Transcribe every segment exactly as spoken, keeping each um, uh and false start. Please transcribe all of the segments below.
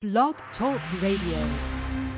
Blog Talk Radio.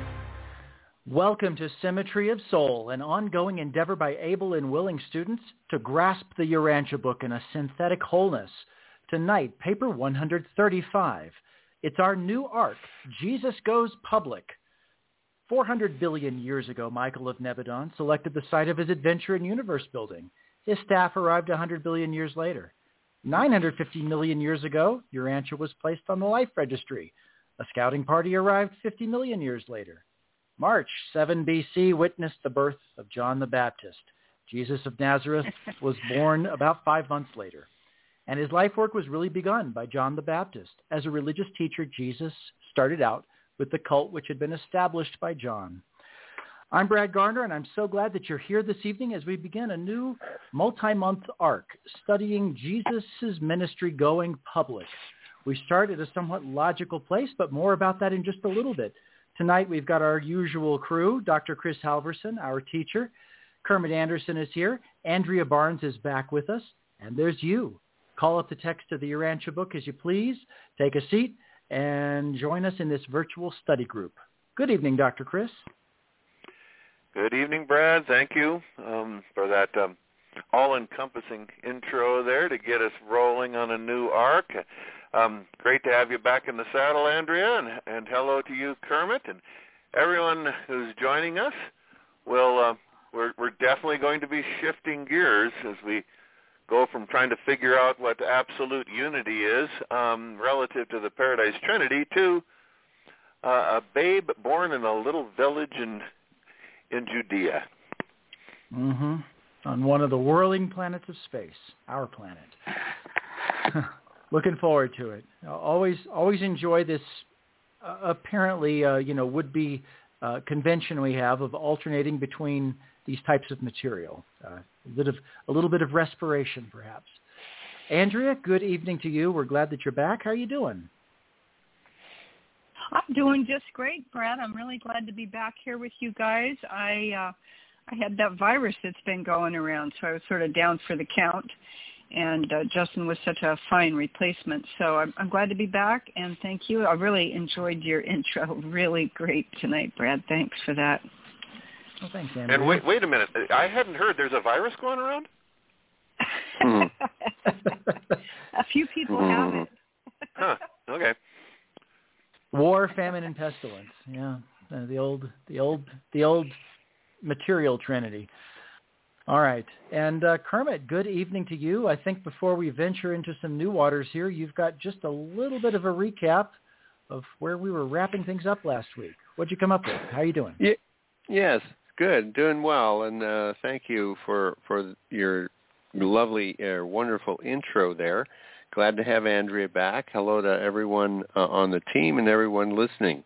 Welcome to Symmetry of Soul, an ongoing endeavor by able and willing students to grasp the Urantia book in a synthetic wholeness. Tonight, paper one hundred thirty-five. It's our new arc, Jesus Goes Public. four hundred billion years ago, Michael of Nebadon selected the site of his adventure in universe building. His staff arrived one hundred billion years later. nine hundred fifty million years ago, Urantia was placed on the life registry. A scouting party arrived fifty million years later. March seven B C witnessed the birth of John the Baptist. Jesus of Nazareth was born about five months later. And his life work was really begun by John the Baptist. As a religious teacher, Jesus started out with the cult which had been established by John. I'm Brad Garner, and I'm so glad that you're here this evening as we begin a new multi-month arc studying Jesus' ministry going public. We start at a somewhat logical place, but more about that in just a little bit. Tonight, we've got our usual crew. Doctor Chris Halverson, our teacher. Kermit Anderson is here. Andrea Barnes is back with us. And there's you. Call up the text of the Urantia book as you please. Take a seat and join us in this virtual study group. Good evening, Doctor Chris. Good evening, Brad. Thank you um, for that um, all-encompassing intro there to get us rolling on a new arc. Um, great to have you back in the saddle, Andrea, and, and hello to you, Kermit, and everyone who's joining us. We'll, uh, we're, we're definitely going to be shifting gears as we go from trying to figure out what absolute unity is um, relative to the Paradise Trinity to uh, a babe born in a little village in in Judea. Mm-hmm. On one of the whirling planets of space, our planet. Looking forward to it. Always, always enjoy this uh, apparently, uh, you know, would-be uh, convention we have of alternating between these types of material. Uh, a bit of a little bit of respiration, perhaps. Andrea, good evening to you. We're glad that you're back. How are you doing? I'm doing just great, Brad. I'm really glad to be back here with you guys. I uh, I had that virus that's been going around, so I was sort of down for the count. And uh, Justin was such a fine replacement. So I'm, I'm glad to be back, and thank you. I really enjoyed your intro. Really great tonight, Brad. Thanks for that. Well, thanks, Andrea. And wait, wait a minute. I hadn't heard there's a virus going around? A few people have it. Huh, okay. War, famine, and pestilence. Yeah, uh, the old, the old, the old material trinity. All right. And uh, Kermit, good evening to you. I think before we venture into some new waters here, you've got just a little bit of a recap of where we were wrapping things up last week. What'd you come up with? How are you doing? Yeah, yes, good. Doing well. And uh, thank you for, for your lovely, uh, wonderful intro there. Glad to have Andrea back. Hello to everyone uh, on the team and everyone listening.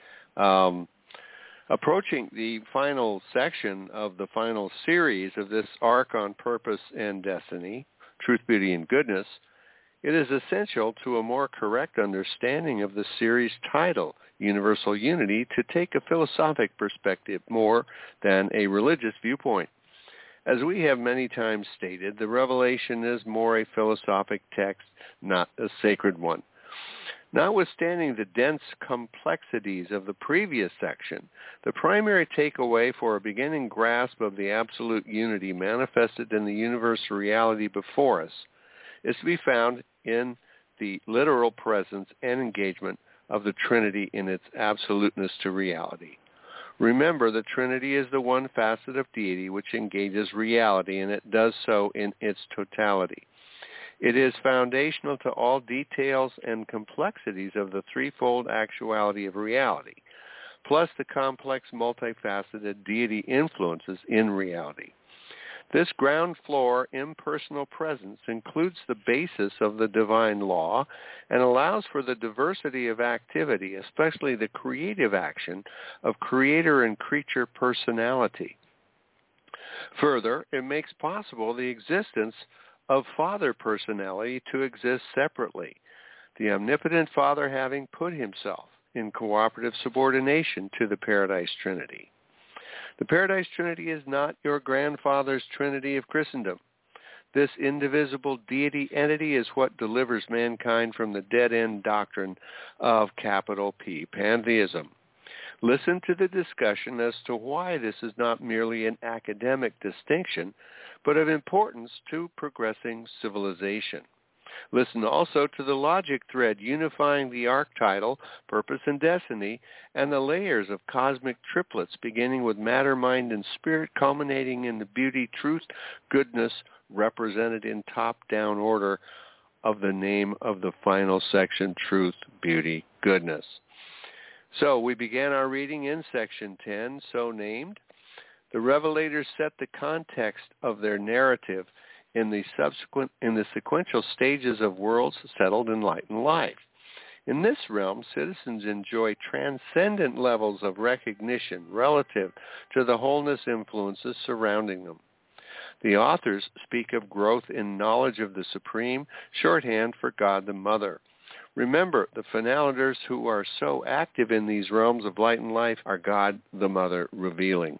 Um Approaching the final section of the final series of this arc on purpose and destiny, truth, beauty, and goodness, it is essential to a more correct understanding of the series title, Universal Unity, to take a philosophic perspective more than a religious viewpoint. As we have many times stated, the revelation is more a philosophic text, not a sacred one. Notwithstanding the dense complexities of the previous section, the primary takeaway for a beginning grasp of the absolute unity manifested in the universal reality before us is to be found in the literal presence and engagement of the Trinity in its absoluteness to reality. Remember, the Trinity is the one facet of deity which engages reality, and it does so in its totality. It is foundational to all details and complexities of the threefold actuality of reality, plus the complex, multifaceted deity influences in reality. This ground floor impersonal presence includes the basis of the divine law and allows for the diversity of activity, especially the creative action of creator and creature personality. Further, it makes possible the existence of Father personality to exist separately, the omnipotent Father having put himself in cooperative subordination to the Paradise Trinity. The Paradise Trinity is not your grandfather's Trinity of Christendom. This indivisible deity entity is what delivers mankind from the dead-end doctrine of capital P, pantheism. Listen to the discussion as to why this is not merely an academic distinction, but of importance to progressing civilization. Listen also to the logic thread unifying the archetypal, purpose and destiny, and the layers of cosmic triplets beginning with matter, mind, and spirit, culminating in the beauty, truth, goodness, represented in top-down order of the name of the final section, truth, beauty, goodness. So we began our reading in section ten, so named. The revelators set the context of their narrative in the subsequent in the sequential stages of worlds settled in light and life. In this realm, citizens enjoy transcendent levels of recognition relative to the wholeness influences surrounding them. The authors speak of growth in knowledge of the Supreme, shorthand for God the Mother. Remember, the finalators who are so active in these realms of light and life are God the Mother revealing.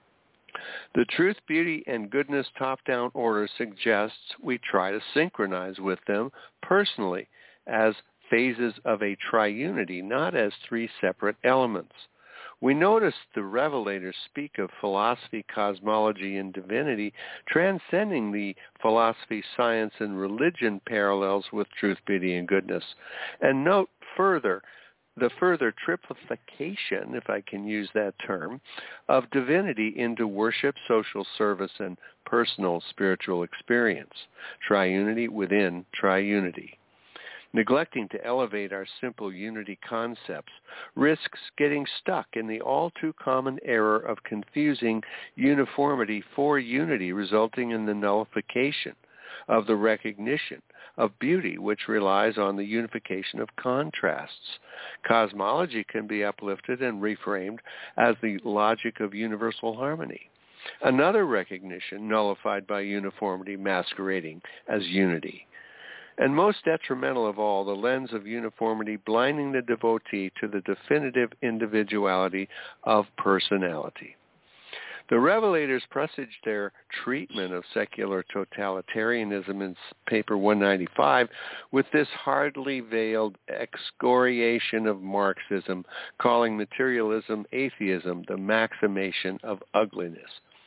The truth, beauty, and goodness top-down order suggests we try to synchronize with them personally as phases of a triunity, not as three separate elements. We notice the revelators speak of philosophy, cosmology, and divinity transcending the philosophy, science, and religion parallels with truth, beauty, and goodness. And note further the further triplification, if I can use that term, of divinity into worship, social service, and personal spiritual experience. Triunity within triunity. Neglecting to elevate our simple unity concepts risks getting stuck in the all-too-common error of confusing uniformity for unity, resulting in the nullification of the recognition of beauty, which relies on the unification of contrasts. Cosmology can be uplifted and reframed as the logic of universal harmony. Another recognition nullified by uniformity masquerading as unity. And most detrimental of all, the lens of uniformity blinding the devotee to the definitive individuality of personality. The revelators presaged their treatment of secular totalitarianism in paper one ninety-five with this hardly veiled excoriation of Marxism, calling materialism atheism, the maximation of ugliness.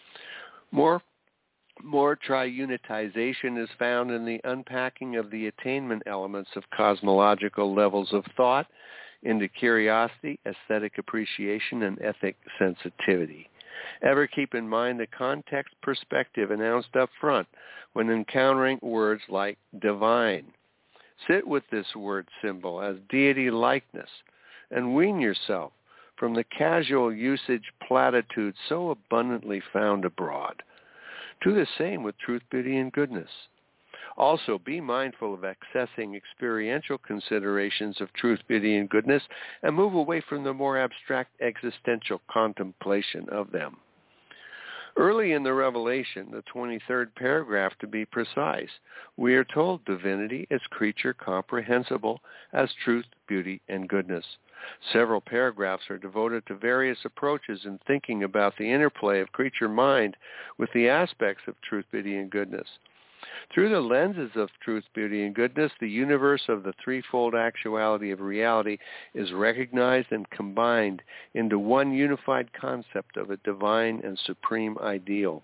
More More triunitization is found in the unpacking of the attainment elements of cosmological levels of thought into curiosity, aesthetic appreciation, and ethic sensitivity. Ever keep in mind the context perspective announced up front when encountering words like divine. Sit with this word symbol as deity likeness and wean yourself from the casual usage platitudes so abundantly found abroad. Do the same with truth, beauty, and goodness. Also, be mindful of accessing experiential considerations of truth, beauty, and goodness, and move away from the more abstract existential contemplation of them. Early in the revelation, the twenty-third paragraph to be precise, we are told divinity is creature comprehensible as truth, beauty, and goodness. Several paragraphs are devoted to various approaches in thinking about the interplay of creature mind with the aspects of truth, beauty, and goodness. Through the lenses of truth, beauty, and goodness, the universe of the threefold actuality of reality is recognized and combined into one unified concept of a divine and supreme ideal.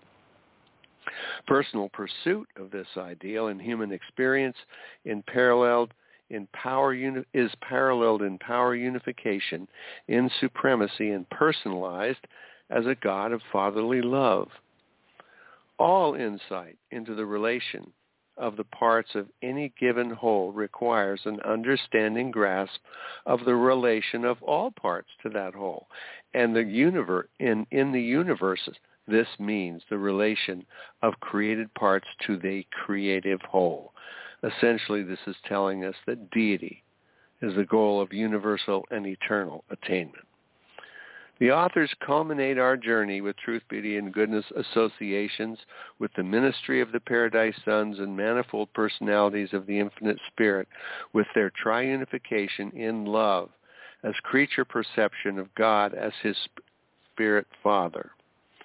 Personal pursuit of this ideal in human experience in paralleled in power uni- is paralleled in power unification, in supremacy, and personalized as a God of fatherly love. All insight into the relation of the parts of any given whole requires an understanding grasp of the relation of all parts to that whole. And the universe, in, in the universe, this means the relation of created parts to the creative whole. Essentially, this is telling us that deity is the goal of universal and eternal attainment. The authors culminate our journey with truth, beauty, and goodness associations with the ministry of the Paradise Sons and manifold personalities of the Infinite Spirit with their triunification in love as creature perception of God as his Spirit Father.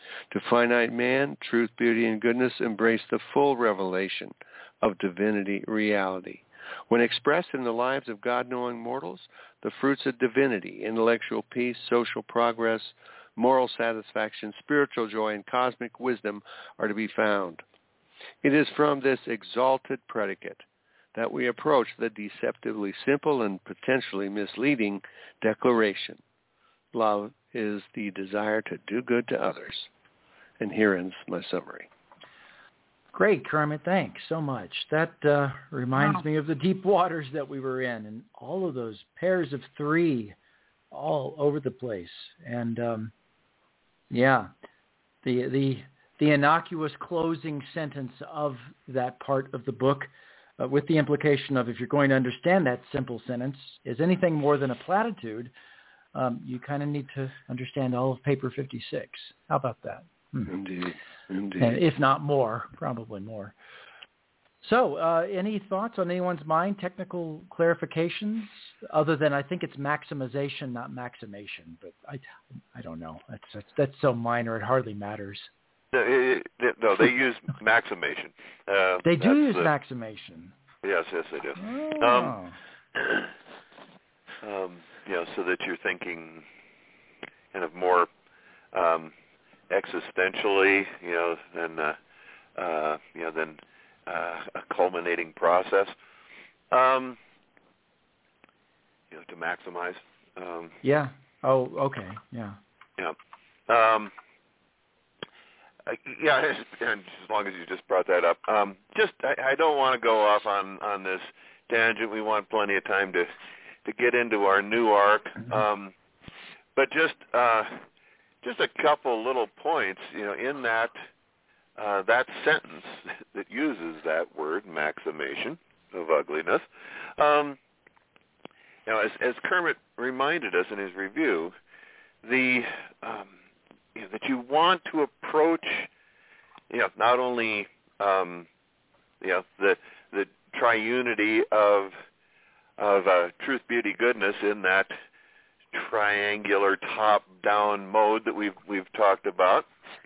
To finite man, truth, beauty, and goodness embrace the full revelation of divinity reality. When expressed in the lives of God-knowing mortals, the fruits of divinity, intellectual peace, social progress, moral satisfaction, spiritual joy, and cosmic wisdom are to be found. It is from this exalted predicate that we approach the deceptively simple and potentially misleading declaration. Love is the desire to do good to others. And here ends my summary. Great, Kermit. Thanks so much. That uh, reminds Wow. me of the deep waters that we were in and all of those pairs of three all over the place. And, um, yeah, the the the innocuous closing sentence of that part of the book uh, with the implication of if you're going to understand that simple sentence is anything more than a platitude, um, you kind of need to understand all of paper fifty-six. How about that? Hmm. Indeed. Indeed. And if not more, probably more. So uh, any thoughts on anyone's mind, technical clarifications, other than I think it's maximization, not maximation, but I, I don't know. That's, that's, that's so minor, it hardly matters. No, it, it, no they use maximation. Uh, They do use the, maximation. Yes, yes, they do. Oh. Um, um, you know, so that you're thinking kind of more um, existentially, you know, than uh, uh, you know, than uh, a culminating process. Um, you know, to maximize. Um, yeah. Oh, okay. Yeah. Yeah. Um, uh, yeah, and as long as you just brought that up, um, just I, I don't want to go off on, on this tangent. We want plenty of time to to get into our new arc, um, but just uh, just a couple little points, you know, in that uh, that sentence that uses that word maximation of ugliness. Um, you know, as, as Kermit reminded us in his review, the um, you know, that you want to approach, you know, not only um, you know the the triunity of of uh, truth, beauty, goodness in that triangular top-down mode that we've we've talked about.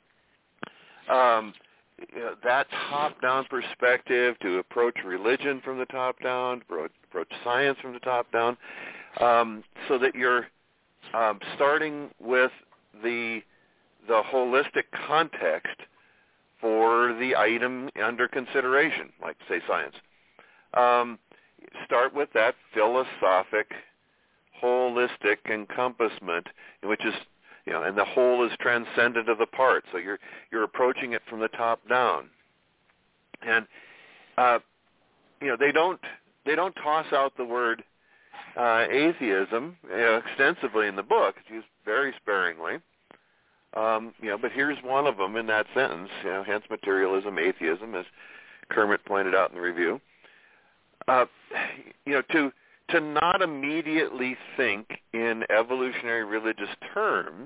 Um, you know, that top-down perspective to approach religion from the top down, approach, approach science from the top down, um, so that you're um, starting with the the holistic context for the item under consideration, like say science. Um, start with that philosophic, holistic encompassment, which is, you know, and the whole is transcendent of the part. So you're you're approaching it from the top down, and uh, you know they don't they don't toss out the word uh, atheism you know, extensively in the book. It's used very sparingly. Um, you know, but here's one of them in that sentence. You know, hence materialism, atheism, as Kermit pointed out in the review. Uh, you know, to to not immediately think in evolutionary religious terms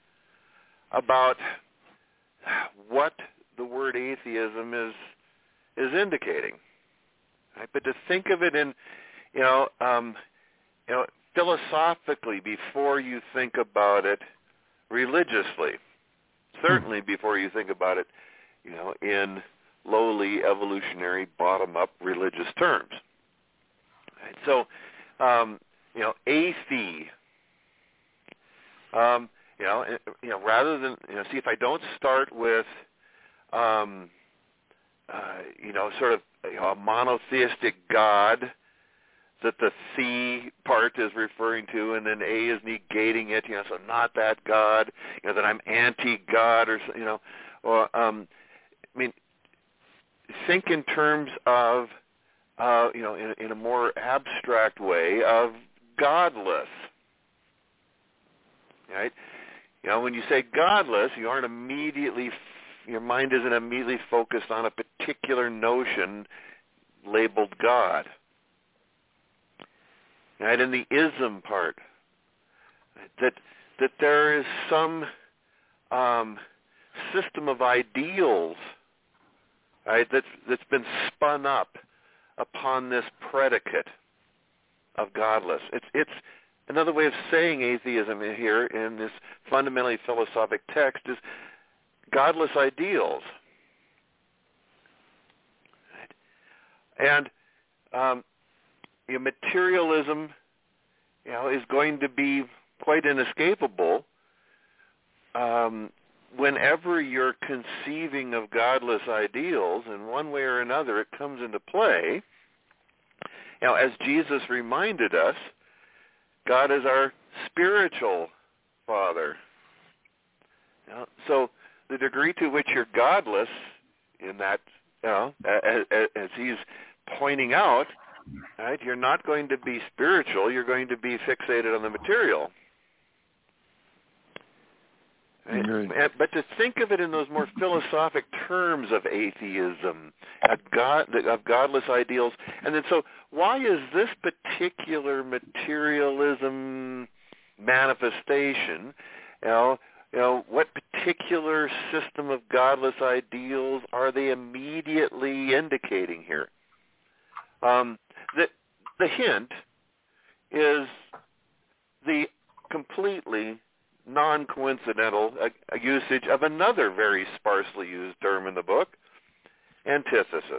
about what the word atheism is is indicating, right? But to think of it in, you know, um, you know, philosophically before you think about it religiously, certainly before you think about it, you know, in lowly evolutionary bottom-up religious terms. Right? So, um, you know, athe, um, you know, you know, rather than, you know, see if I don't start with, um, uh, you know, sort of you know, a monotheistic God that the "the" part is referring to, and then A is negating it, you know, so not that God, you know, that I'm anti-God, or, you know, or, um, I mean, think in terms of, uh, you know, in, in a more abstract way of godless, right? You know, when you say godless, you aren't immediately, your mind isn't immediately focused on a particular notion labeled God. Right, in the ism part, that that there is some um, system of ideals, right, that's that's been spun up upon this predicate of godless. It's it's another way of saying atheism here in this fundamentally philosophic text is godless ideals. And um, you know, materialism, you know, is going to be quite inescapable um, whenever you're conceiving of godless ideals. In one way or another, it comes into play. You know, as Jesus reminded us, God is our spiritual Father. You know, so the degree to which you're godless in that, you know, as, as he's pointing out, right, you're not going to be spiritual, you're going to be fixated on the material. Right? Right. But to think of it in those more philosophic terms of atheism, of, God, of godless ideals, and then so why is this particular materialism manifestation, you know, you know, what particular system of godless ideals are they immediately indicating here? Um, the, the hint is the completely non-coincidental uh, usage of another very sparsely used term in the book, antithesis.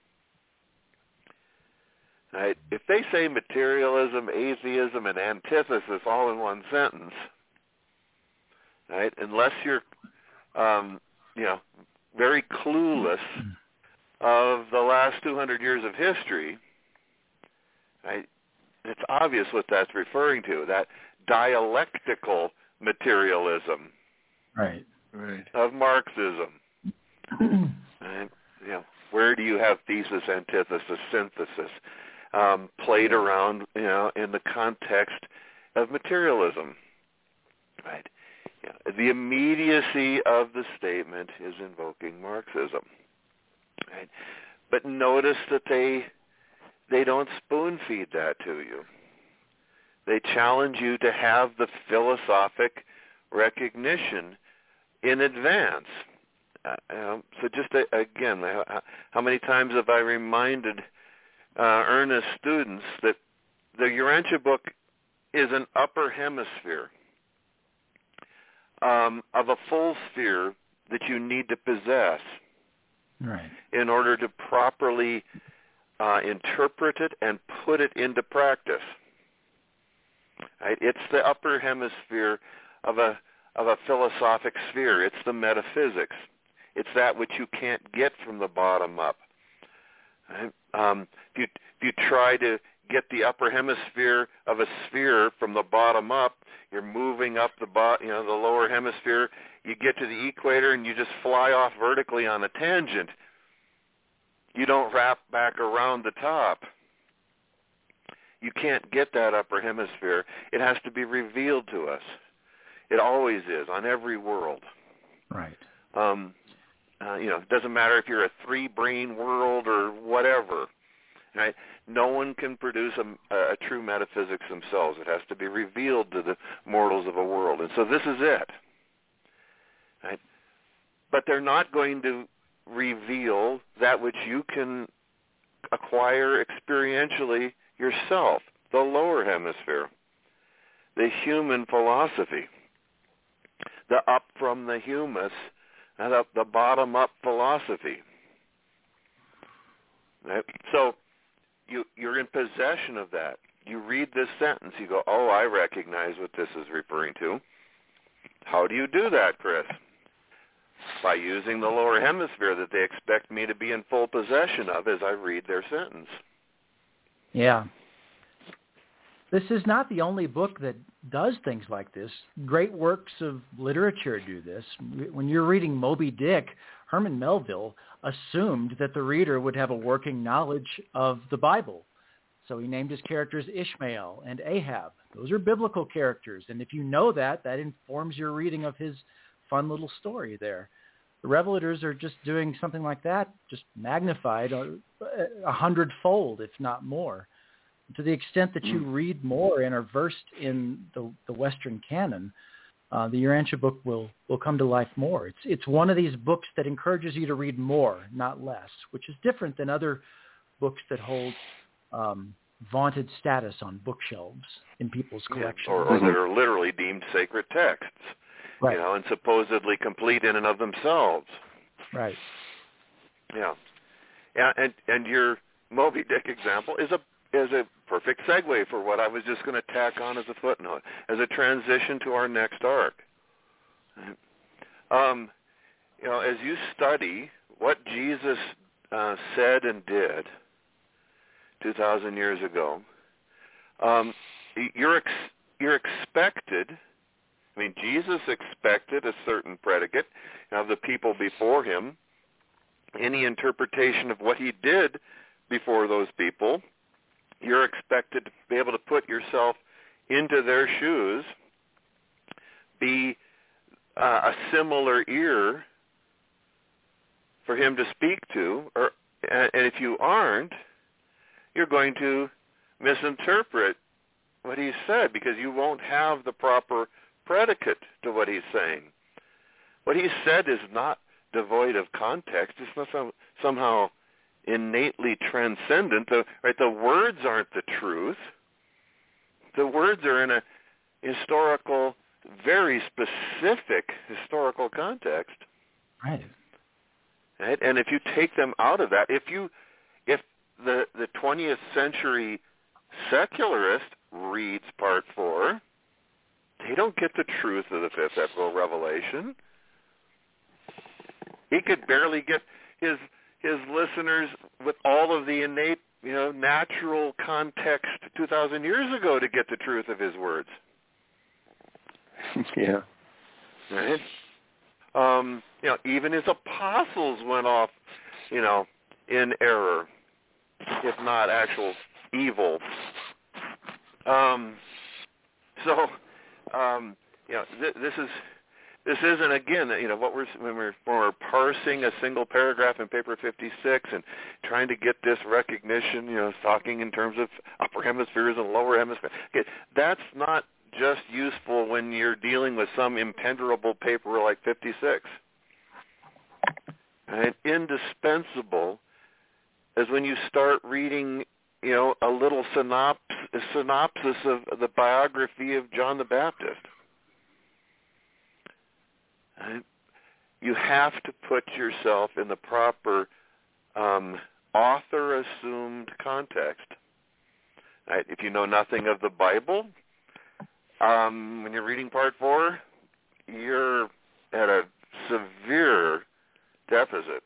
Right? If they say materialism, atheism, and antithesis all in one sentence, right? Unless you're, um, you know, very clueless of the last two hundred years of history, right? It's obvious what that's referring to, that dialectical materialism, right, right, of Marxism. And, you know, where do you have thesis, antithesis, synthesis um, played around, you know, in the context of materialism? Right. Yeah. The immediacy of the statement is invoking Marxism. Right. But notice that they they don't spoon feed that to you. They challenge you to have the philosophic recognition in advance. Uh, um, so just uh, again, how, how many times have I reminded uh, earnest students that the Urantia book is an upper hemisphere um, of a full sphere that you need to possess, right, in order to properly uh, interpret it and put it into practice. Right? It's the upper hemisphere of a of a philosophic sphere. It's the metaphysics. It's that which you can't get from the bottom up. Right? Um, if you if you try to get the upper hemisphere of a sphere from the bottom up, you're moving up the bo- you know the lower hemisphere. You get to the equator and you just fly off vertically on a tangent. You don't wrap back around the top. You can't get that upper hemisphere. It has to be revealed to us. It always is, on every world. Right. Um, uh, you know, it doesn't matter if you're a three-brain world or whatever. Right? No one can produce a, a true metaphysics themselves. It has to be revealed to the mortals of a world. And so this is it. Right? But they're not going to reveal that which you can acquire experientially yourself, the lower hemisphere, the human philosophy, the up from the humus, and the, the bottom-up philosophy. Right? So you, you're in possession of that. You read this sentence, you go, oh, I recognize what this is referring to. How do you do that, Chris? By using the lower hemisphere that they expect me to be in full possession of as I read their sentence. Yeah. This is not the only book that does things like this. Great works of literature do this. When you're reading Moby Dick, Herman Melville assumed that the reader would have a working knowledge of the Bible. So he named his characters Ishmael and Ahab. Those are biblical characters. And if you know that, that informs your reading of his fun little story there. The Revelators are just doing something like that, just magnified a, a hundredfold, if not more. To the extent that you read more and are versed in the, the Western canon, uh, the Urantia book will, will come to life more. It's it's one of these books that encourages you to read more, not less, which is different than other books that hold um, vaunted status on bookshelves in people's collections. Yeah, or, or that are literally deemed sacred texts. right. you know, and supposedly complete in and of themselves. Right. Yeah. Yeah, and and your Moby Dick example is a is a perfect segue for what I was just going to tack on as a footnote, as a transition to our next arc. Um, you know, as you study what Jesus uh, said and did two thousand years ago, um, you're ex- you're expected. I mean, Jesus expected a certain predicate of the people before him. Any interpretation of what he did before those people, you're expected to be able to put yourself into their shoes, be uh, a similar ear for him to speak to, or and if you aren't, you're going to misinterpret what he said because you won't have the proper predicate to what he's saying. What he said is not devoid of context. It's not some, somehow innately transcendent. The, right, the words aren't the truth. The words are in a historical, very specific historical context. Right. Right? And if you take them out of that, if you, if the the twentieth century secularist reads Part Four, they don't get the truth of the fifth epical revelation. He could barely get his his listeners with all of the innate, you know, natural context two thousand years ago to get the truth of his words. Yeah. Right? Um, you know, even his apostles went off, you know, in error, if not actual evil. Um, so, um, you know, th- this is. This isn't, again, you know, what we're when we're when we're parsing a single paragraph in paper fifty-six and trying to get this recognition, you know, talking in terms of upper hemispheres and lower hemispheres. Okay, that's not just useful when you're dealing with some impenetrable paper like fifty-six. Right? Indispensable is when you start reading, you know, a little synops- a synopsis of the biography of John the Baptist. Right? You have to put yourself in the proper um, author-assumed context. Right? If you know nothing of the Bible, um, when you're reading Part Four, you're at a severe deficit.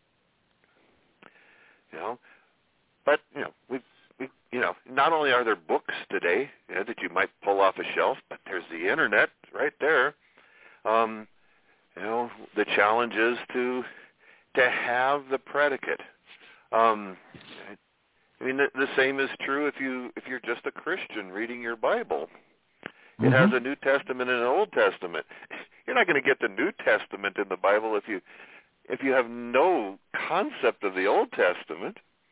You know, but you know we, we, you know, not only are there books today, you know, that you might pull off a shelf, but there's the internet right there. Um, You know, the challenge is to to have the predicate. Um, I mean, the, the same is true if you if you're just a Christian reading your Bible. It mm-hmm. has a New Testament and an Old Testament. You're not going to get the New Testament in the Bible if you if you have no concept of the Old Testament.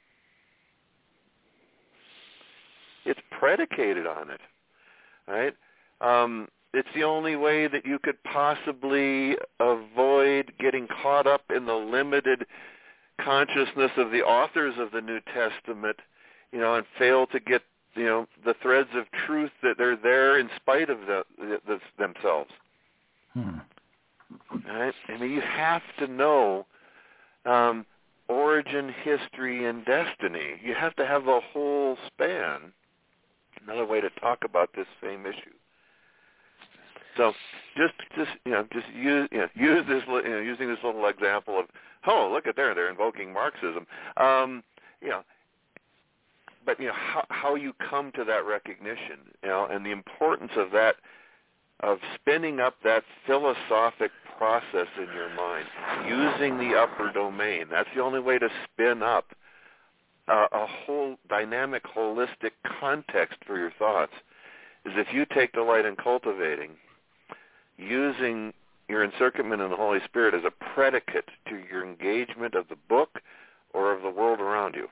It's predicated on it, right? Um, It's the only way that you could possibly avoid getting caught up in the limited consciousness of the authors of the New Testament, you know, and fail to get, you know, the threads of truth that are there in spite of the, the, the themselves. Hmm. Right? I mean, you have to know um, origin, history, and destiny. You have to have the whole span. Another way to talk about this same issue. So, just, just you know, just use, you know, use this, you know, using this little example of, oh, look at there, they're invoking Marxism, um, you know, but you know how, how you come to that recognition, you know, and the importance of that, of spinning up that philosophic process in your mind, using the upper domain. That's the only way to spin up a, a whole dynamic, holistic context for your thoughts. Is if you take delight in cultivating, using your encirclement in the Holy Spirit as a predicate to your engagement of the book or of the world around you.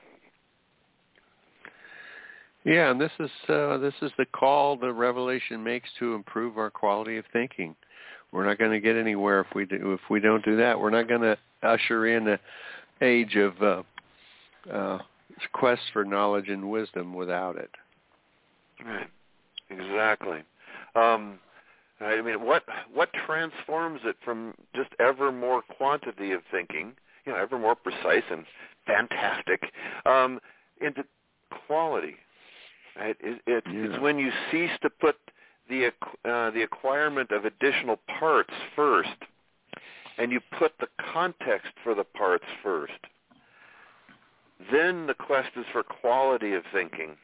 Yeah, and this is uh, this is the call the Revelation makes to improve our quality of thinking. We're not going to get anywhere if we do if we don't do that. We're not going to usher in an age of uh, uh, quest for knowledge and wisdom without it. Right. Exactly. Um, Right? I mean, what what transforms it from just ever more quantity of thinking, you know, ever more precise and fantastic, um, into quality? Right? It, it, yeah. It's when you cease to put the uh, the acquirement of additional parts first, and you put the context for the parts first. Then the quest is for quality of thinking.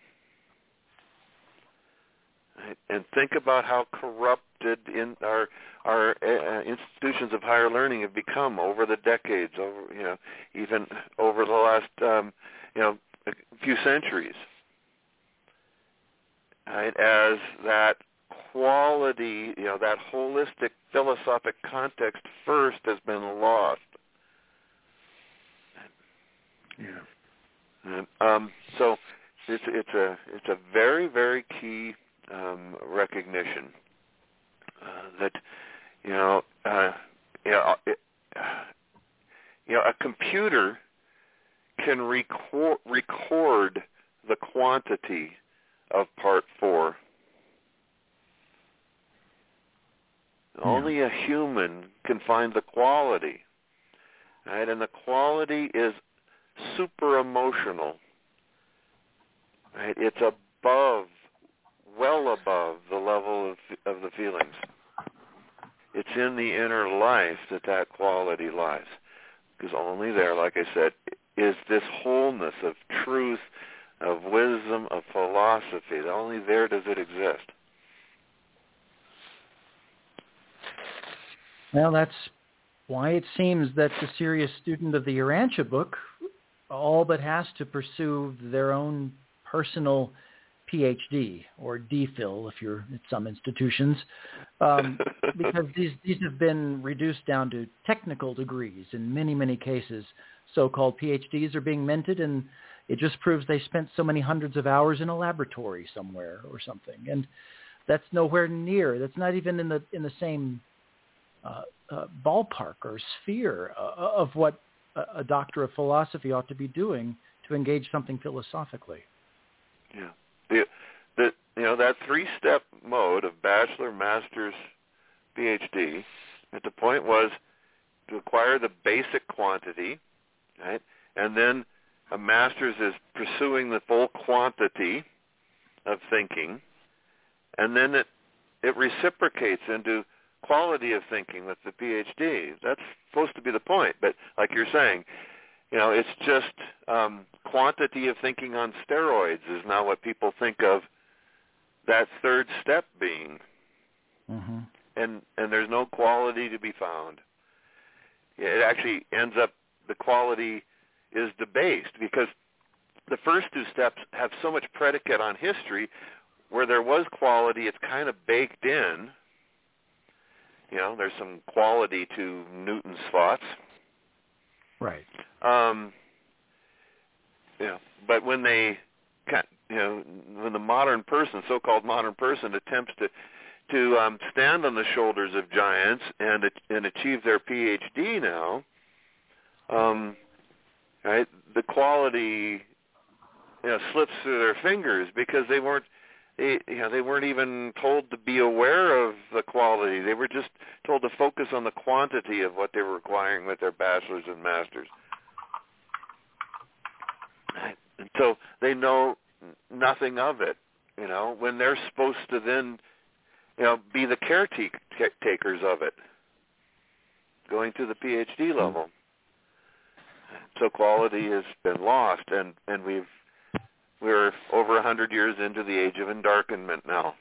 Right? And think about how corrupted in our our uh, institutions of higher learning have become over the decades, over you know, even over the last um, you know a few centuries. Right? As that quality, you know, that holistic philosophic context first has been lost. Yeah. And, um, so it's it's a it's a very very key um, recognition uh, that you know uh, you know it, uh, you know a computer can record record the quantity of part four. Yeah. Only a human can find the quality, right? And the quality is super emotional. Right? It's above, well above the level of of the feelings. It's in the inner life that that quality lies, because only there, like I said, is this wholeness of truth, of wisdom, of philosophy. Only there does it exist. Well, that's why it seems that the serious student of the Urantia book all but has to pursue their own personal P H D or D Phil if you're at some institutions, um, because these these have been reduced down to technical degrees in many, many cases. So-called P H Ds are being minted, and it just proves they spent so many hundreds of hours in a laboratory somewhere or something. And that's nowhere near, that's not even in the in the same uh, uh, ballpark or sphere uh, of what a, a doctor of philosophy ought to be doing to engage something philosophically. Yeah. The, the, you know, that three-step mode of bachelor, master's, P H D, at the point was to acquire the basic quantity, right? And then a master's is pursuing the full quantity of thinking, and then it it reciprocates into quality of thinking with the P H D. That's supposed to be the point, but like you're saying, you know, it's just um, quantity of thinking on steroids is now what people think of that third step being, mm-hmm. and and there's no quality to be found. It actually ends up the quality is debased because the first two steps have so much predicate on history. Where there was quality, it's kind of baked in. You know, there's some quality to Newton's thoughts. Right. Um, you know, but when they, you know, when the modern person, so-called modern person, attempts to to um, stand on the shoulders of giants and and achieve their P H D now, um, right, the quality, you know, slips through their fingers because they weren't. They, you know, they weren't even told to be aware of the quality. They were just told to focus on the quantity of what they were acquiring with their bachelors and masters. And so they know nothing of it, you know, when they're supposed to then, you know, be the caretakers of it, going to the P H D level. So quality has been lost, and, and we've We're over a hundred years into the age of endarkenment now.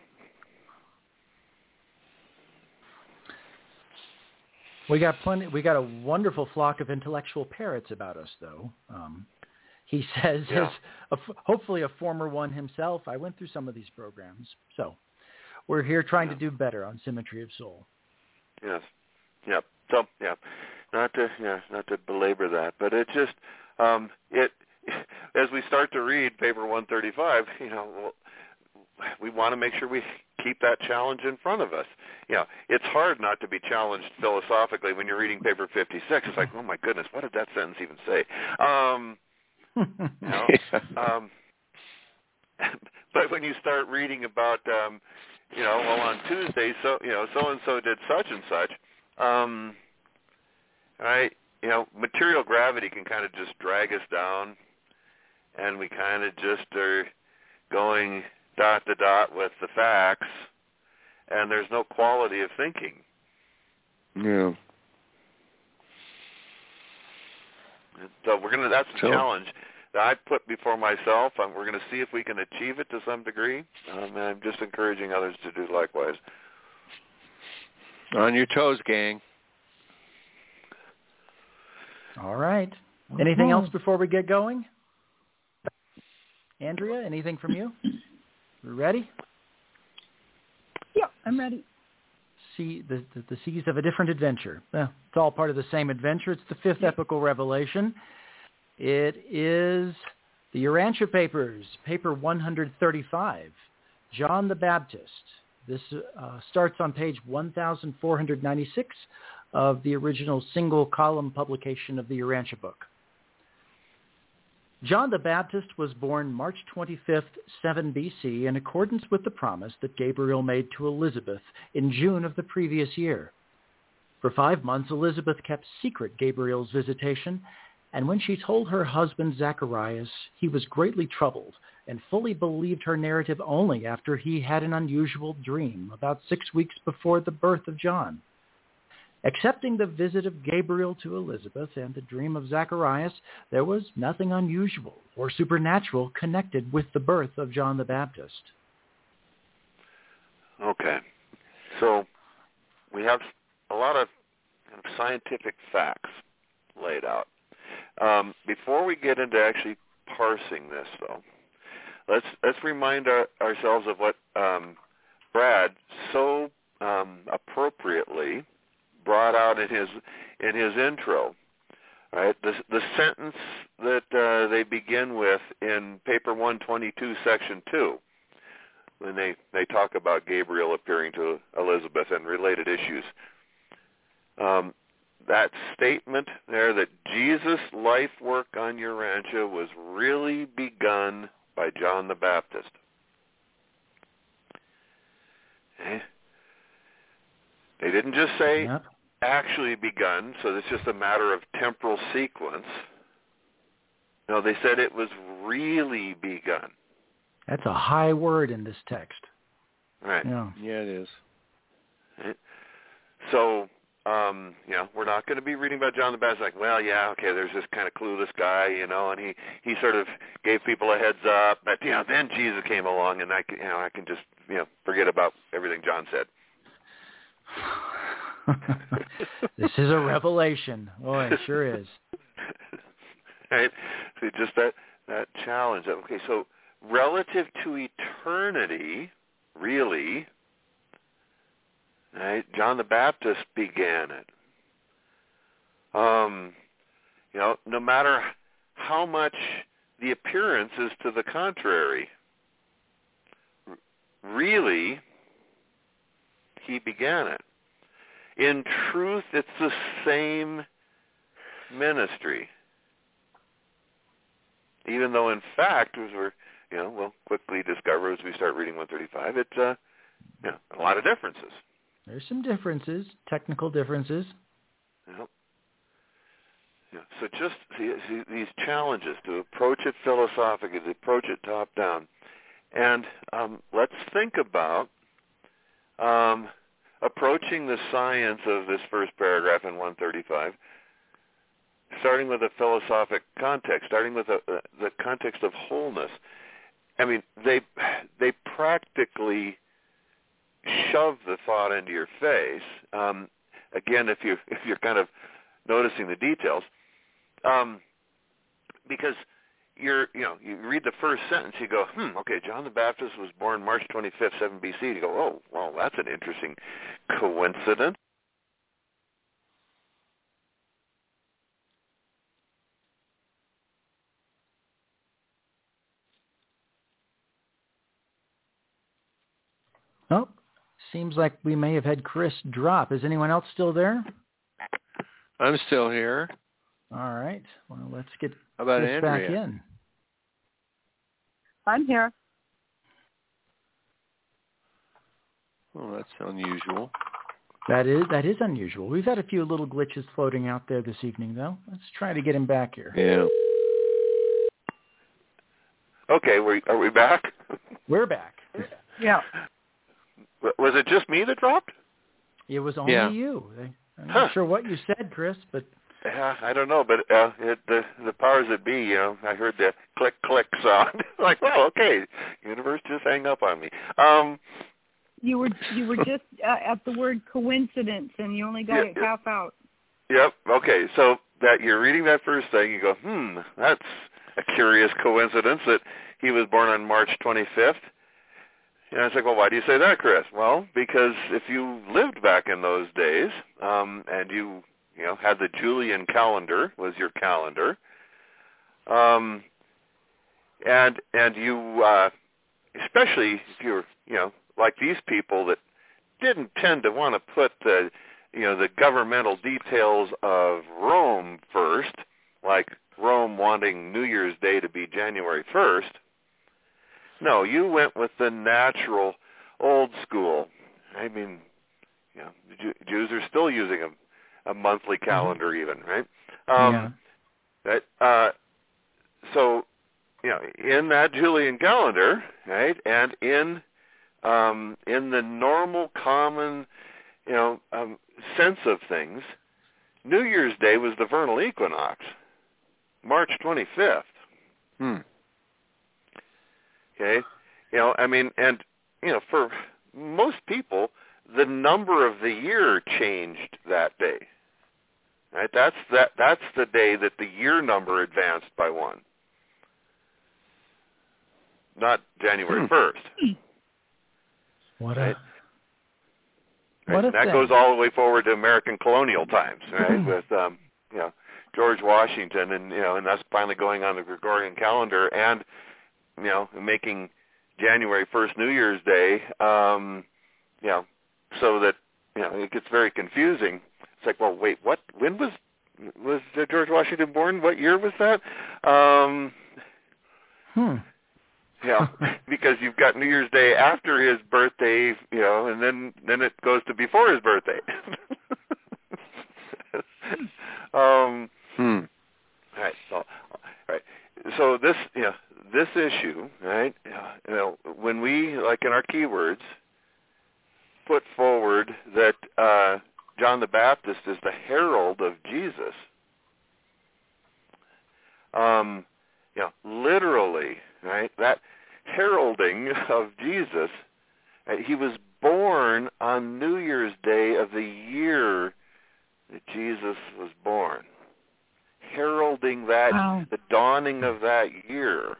We got plenty. We got a wonderful flock of intellectual parrots about us, though. Um, he says, yeah. as a, hopefully a former one himself. I went through some of these programs, so we're here trying yeah. to do better on Symmetry of Soul. Yes. Yep. So yeah, not to yeah, not to belabor that, but it just um, it. As we start to read paper one thirty-five, you know, we want to make sure we keep that challenge in front of us. You know, it's hard not to be challenged philosophically when you're reading paper fifty-six. It's like, oh my goodness, what did that sentence even say? Um, you know, um, but when you start reading about, um, you know, well, on Tuesday, so you know, so and so did such and such. Um, right? You know, material gravity can kind of just drag us down, and we kind of just are going dot to dot with the facts, and there's no quality of thinking. Yeah. So we're gonna. That's the so, challenge that I put before myself. Um, we're going to see if we can achieve it to some degree. Um, and I'm just encouraging others to do likewise. On your toes, gang. All right. Anything else before we get going? Andrea, anything from you? You ready? Yeah, I'm ready. See the, the, the seas of a different adventure. Well, it's all part of the same adventure. It's the fifth epical revelation. It is the Urantia Papers, paper one hundred thirty-five, John the Baptist. This uh, starts on page one thousand four hundred ninety-six of the original single-column publication of the Urantia book. John the Baptist was born March twenty-fifth, seven B C, in accordance with the promise that Gabriel made to Elizabeth in June of the previous year. For five months, Elizabeth kept secret Gabriel's visitation, and when she told her husband Zacharias, he was greatly troubled and fully believed her narrative only after he had an unusual dream about six weeks before the birth of John. Accepting the visit of Gabriel to Elizabeth and the dream of Zacharias, there was nothing unusual or supernatural connected with the birth of John the Baptist. Okay. So we have a lot of scientific facts laid out. Um, before we get into actually parsing this, though, let's let's remind our, ourselves of what um, Brad so um, appropriately brought out in his in his intro. Right, the the sentence that uh, they begin with in paper one twenty-two, section two, when they they talk about Gabriel appearing to Elizabeth and related issues. Um, that statement there that Jesus' life work on Urantia was really begun by John the Baptist. Okay. They didn't just say Yep. actually begun, so it's just a matter of temporal sequence. No, they said it was really begun. That's a high word in this text. Right. Yeah. Yeah, it is. Right. So, um, you know, we're not going to be reading about John the Baptist like, well, yeah, okay, there's this kind of clueless guy, you know, and he, he sort of gave people a heads up. But, you know, then Jesus came along, and I can, you know, I can just, you know, forget about everything John said. This is a revelation. Boy, it sure is. Right? So just that, that challenge. Okay, so relative to eternity, really, right, John the Baptist began it. Um, you know, no matter how much the appearance is to the contrary, really, he began it. In truth, it's the same ministry. Even though, in fact, as we're, you know, we'll quickly discover as we start reading one thirty-five, it's uh, you know, a lot of differences. There's some differences, technical differences. Yep. Yeah. So just see, see these challenges to approach it philosophically, to approach it top down, and um, let's think about um, approaching the science of this first paragraph in one thirty-five, starting with a philosophic context, starting with a, uh, the context of wholeness. I mean, they they practically shove the thought into your face. Um, again, if you if you're kind of noticing the details, um, because you're you know you read the first sentence, you go, hmm, okay, John the Baptist was born March twenty-fifth, seven B C. You go, oh, well, that's an interesting coincidence. Oh, seems like we may have had Chris drop. Is anyone else still there? I'm still here. All right. Well, let's get How about Chris Andrea? back in. I'm here. Oh, that's unusual. That is that is unusual. We've had a few little glitches floating out there this evening, though. Let's try to get him back here. Yeah. Okay, we, are we back? We're back. Yeah. Was it just me that dropped? It was only Yeah. you. I'm not Huh. sure what you said, Chris, but Yeah, I don't know, but uh, it, the the powers that be, you know, I heard the click click sound. Like, well, okay, universe just hang up on me. Um, You were you were just uh, at the word coincidence, and you only got Yeah, it yeah. half out. Yep. Okay. So that you're reading that first thing, you go, hmm, that's a curious coincidence that he was born on March twenty-fifth. And I was like, well, why do you say that, Chris? Well, because if you lived back in those days, um, and you, you know, had the Julian calendar was your calendar, um, and and you, uh, especially if you're, you know, like these people that didn't tend to want to put the, you know, the governmental details of Rome first, like Rome wanting New Year's Day to be January first. No, you went with the natural old school. I mean, you know, Jew- Jews are still using a, a monthly calendar mm-hmm. even, right? Um, yeah. Right? Uh, so, you know, in that Julian calendar, right, and in um, in the normal, common, you know, um, sense of things, New Year's Day was the vernal equinox, March twenty-fifth. Hmm. Okay, you know, I mean, and you know, for most people, the number of the year changed that day. Right? That's that. That's the day that the year number advanced by one, not January first. What a right? what right? a That thing. goes all the way forward to American colonial times, right? With um, you know, George Washington, and you know, and us finally going on the Gregorian calendar, and you know, making January first New Year's Day, um, you know, so that, you know, it gets very confusing. It's like, well, wait, what, when was, was George Washington born? What year was that? Um, hmm. Yeah, because you've got New Year's Day after his birthday, you know, and then, then it goes to before his birthday. um, hmm. All right, so, all right. So this, you know, this issue, right? You know, when we, like in our keywords, put forward that uh, John the Baptist is the herald of Jesus, um, you know, literally, right? That heralding of Jesus, uh, he was born on New Year's Day of the year that Jesus was born. Heralding that, Wow. the dawning of that year.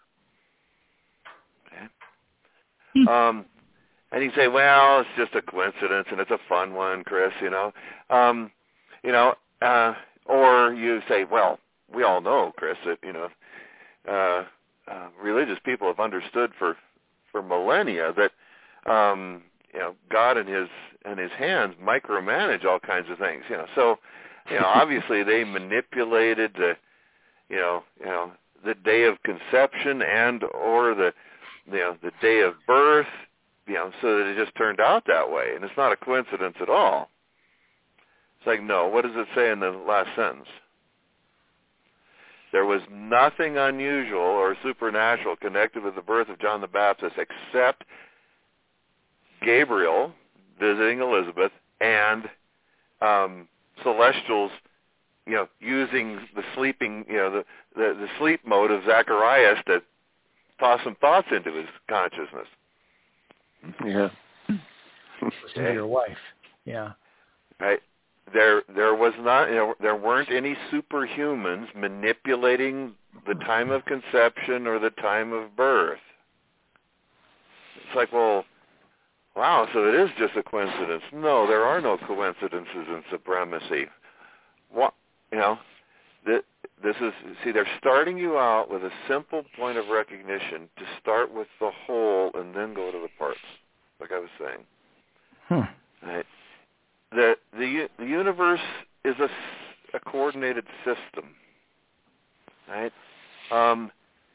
Okay. Um, and you say, well, it's just a coincidence, and it's a fun one, Chris, you know. Um, you know, uh, or you say, well, we all know, Chris, that, you know, uh, uh, religious people have understood for, for millennia that, um, you know, God and his, and his hands micromanage all kinds of things, you know. So, you know, obviously they manipulated the, you know, you know, the day of conception and or the, you know, the day of birth, you know, so that it just turned out that way, and it's not a coincidence at all. It's like, no, what does it say in the last sentence? There was nothing unusual or supernatural connected with the birth of John the Baptist except Gabriel visiting Elizabeth and um, celestials, you know, using the sleeping, you know, the, the, the sleep mode of Zacharias to toss some thoughts into his consciousness. Yeah. Listen to your wife. Yeah. Right. There, there was not, you know, there weren't any superhumans manipulating the time of conception or the time of birth. It's like, well, wow, so it is just a coincidence. No, there are no coincidences in supremacy. What, you know, th- this is, see, they're starting you out with a simple point of recognition to start with the whole and then go to the parts, like I was saying. Hmm. Right? The, the the universe is a, a coordinated system, right? Um,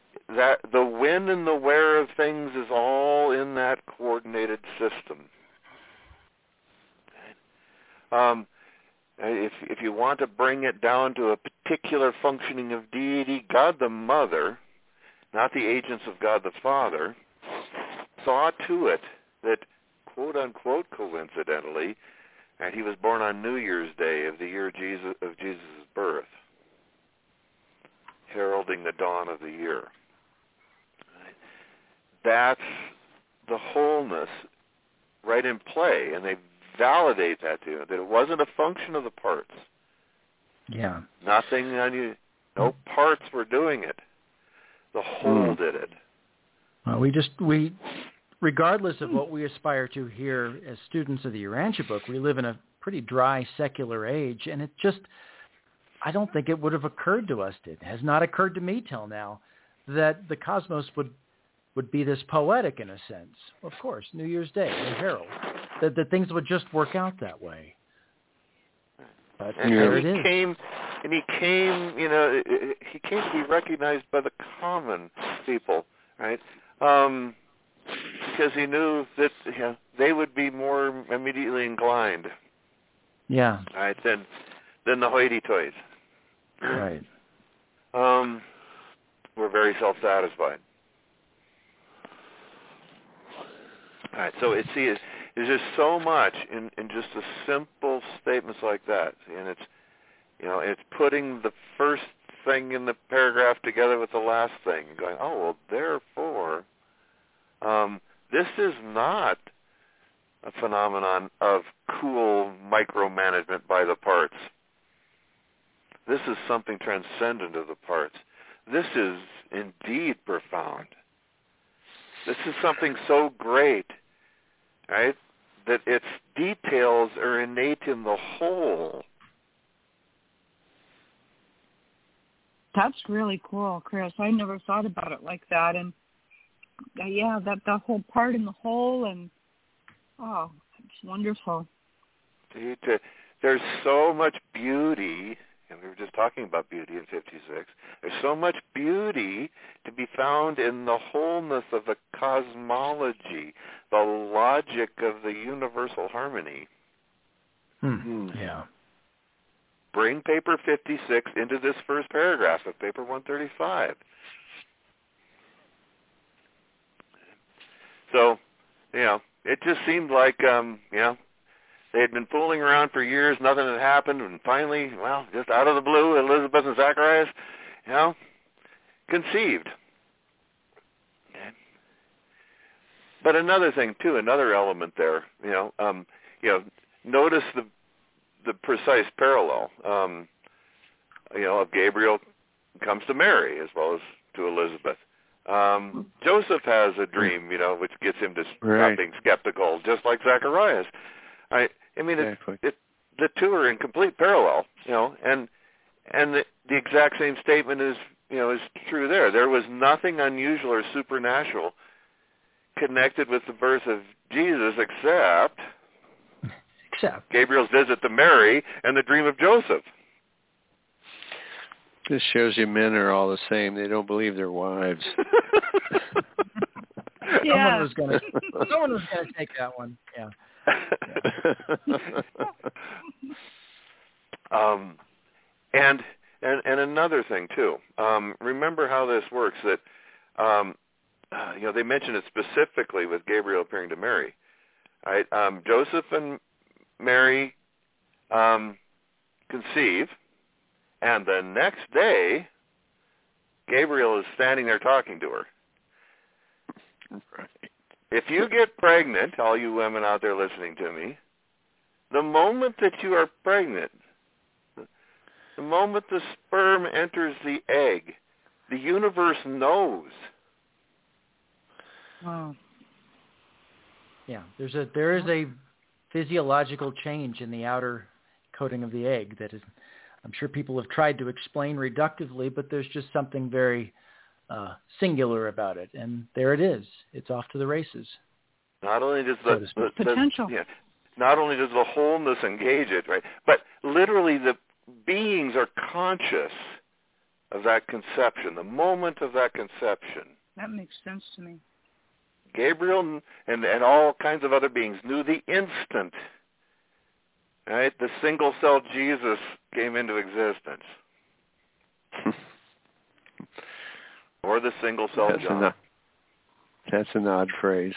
that the when and the where of things is all in that coordinated system. Um, if if you want to bring it down to a particular functioning of deity, God the Mother, not the agents of God the Father, saw to it that, quote unquote, coincidentally, and he was born on New Year's Day of the year Jesus, of Jesus' birth, heralding the dawn of the year. That's the wholeness right in play, and they validate that to you, that it wasn't a function of the parts. Yeah. Nothing on you, no parts were doing it. The whole mm. did it. Well, we just, we, regardless of what we aspire to here as students of the Urantia book, we live in a pretty dry secular age, and it just, I don't think it would have occurred to us, it has not occurred to me till now, that the cosmos would would be this poetic in a sense. Of course, New Year's Day, the herald, that, that things would just work out that way. But and there he it is. Came, and he came, you know, he came to be recognized by the common people, right? Um, because he knew that you know, they would be more immediately inclined, yeah, right, than than the hoity-toys. Right. Um, we're very self-satisfied. All right, so it, see, it's, there's just so much in, in just a simple statements like that, and it's, you know, it's putting the first thing in the paragraph together with the last thing, and going, oh, well, therefore, um, this is not a phenomenon of cool micromanagement by the parts. This is something transcendent of the parts. This is indeed profound. This is something so great, right, that its details are innate in the whole. That's really cool, Chris. I never thought about it like that. And, uh, yeah, that the whole part in the whole, and, oh, it's wonderful. There's so much beauty, and we were just talking about beauty in fifty-six. There's so much beauty to be found in the wholeness of the cosmology, the logic of the universal harmony. Hmm. Yeah. Bring paper fifty-six into this first paragraph of paper one thirty-five. So, you know, it just seemed like, um, you know, they had been fooling around for years, nothing had happened, and finally, well, just out of the blue, Elizabeth and Zacharias, you know, conceived. Okay. But another thing, too, another element there, you know, um, you know, notice the the precise parallel, um, you know, of Gabriel comes to Mary as well as to Elizabeth. Um, Joseph has a dream, you know, which gets him to right. stop being skeptical, just like Zacharias. I, I mean, exactly. it, it, the two are in complete parallel, you know, and and the, the exact same statement is, you know, is true there. There was nothing unusual or supernatural connected with the birth of Jesus except, except Gabriel's visit to Mary and the dream of Joseph. This shows you men are all the same. They don't believe their wives. Yeah. Someone was going to someone was going to take that one. Yeah. yeah. um, and and and another thing too. Um, remember how this works. That um, uh, you know they mention it specifically with Gabriel appearing to Mary. Right? Um, Joseph and Mary um, conceive. And the next day, Gabriel is standing there talking to her. Right. If you get pregnant, all you women out there listening to me, the moment that you are pregnant, the moment the sperm enters the egg, the universe knows. Wow. Yeah, there's a there is a physiological change in the outer coating of the egg that is, I'm sure people have tried to explain reductively, but there's just something very uh, singular about it, and there it is. It's off to the races. Not only does the, so the, the potential, yeah, not only does the wholeness engage it, right, but literally the beings are conscious of that conception, the moment of that conception. That makes sense to me. Gabriel and and all kinds of other beings knew the instant. right? The single-celled Jesus came into existence. Or the single-celled That's John. An, that's an odd phrase.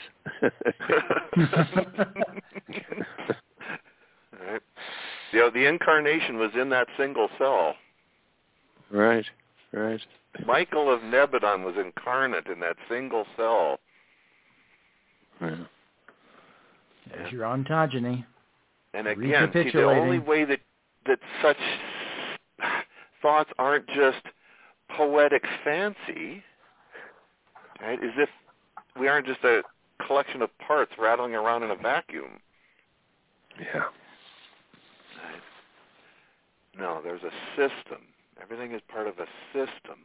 Right. You know, the incarnation was in that single cell. Right, right. Michael of Nebadon was incarnate in that single cell. Yeah. There's your ontogeny. And again, see, the only way that, that such thoughts aren't just poetic fancy, right, is if we aren't just a collection of parts rattling around in a vacuum. Yeah. Right. No, there's a system. Everything is part of a system.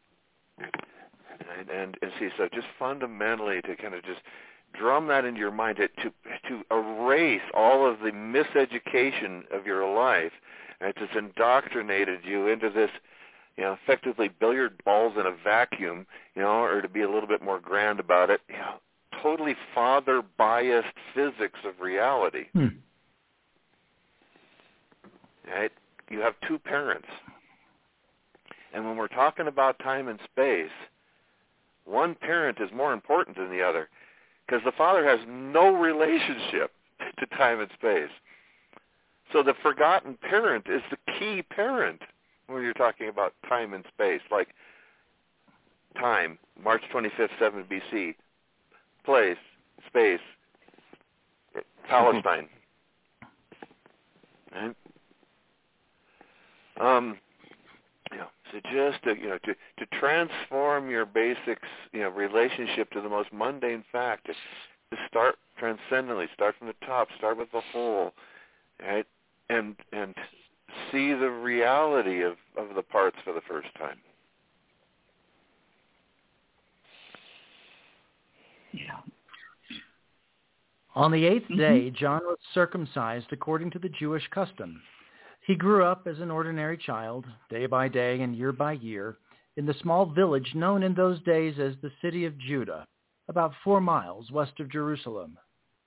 And, and, and see, so just fundamentally to kind of just drum that into your mind, to, to to erase all of the miseducation of your life, and it's just indoctrinated you into this, you know, effectively billiard balls in a vacuum, you know, or to be a little bit more grand about it, you know, totally father-biased physics of reality. Hmm. Right? You have two parents. And when we're talking about time and space, one parent is more important than the other because the father has no relationship to time and space. So the forgotten parent is the key parent when you're talking about time and space, like time, March twenty-fifth, seven B C, place, space, Palestine. Right? Um, you know, so just to, you know, to, to transform your basic, you know, relationship to the most mundane fact, to, to start transcendently, start from the top, start with the whole, right, and and see the reality of, of the parts for the first time. Yeah. On the eighth Mm-hmm. day, John was circumcised according to the Jewish custom. He grew up as an ordinary child, day by day and year by year, in the small village known in those days as the city of Judah, about four miles west of Jerusalem.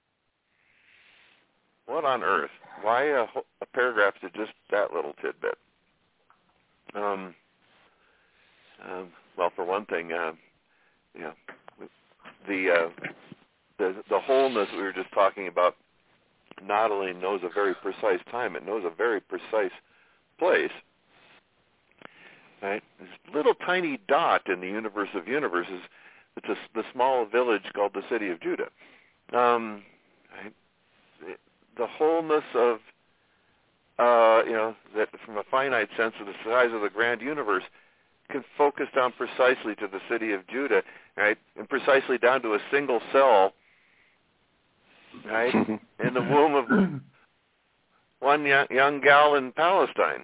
What on earth? Why a, a paragraph to just that little tidbit? Um, um, well, for one thing, uh, you know, the, uh, the the wholeness we were just talking about not only knows a very precise time, it knows a very precise place. Right? This little tiny dot in the universe of universes, it's a, the small village called the city of Judah. Um, right? The wholeness of, uh, you know, that from a finite sense of the size of the grand universe can focus down precisely to the city of Judah, right, and precisely down to a single cell, right, in the womb of one young, young gal in Palestine.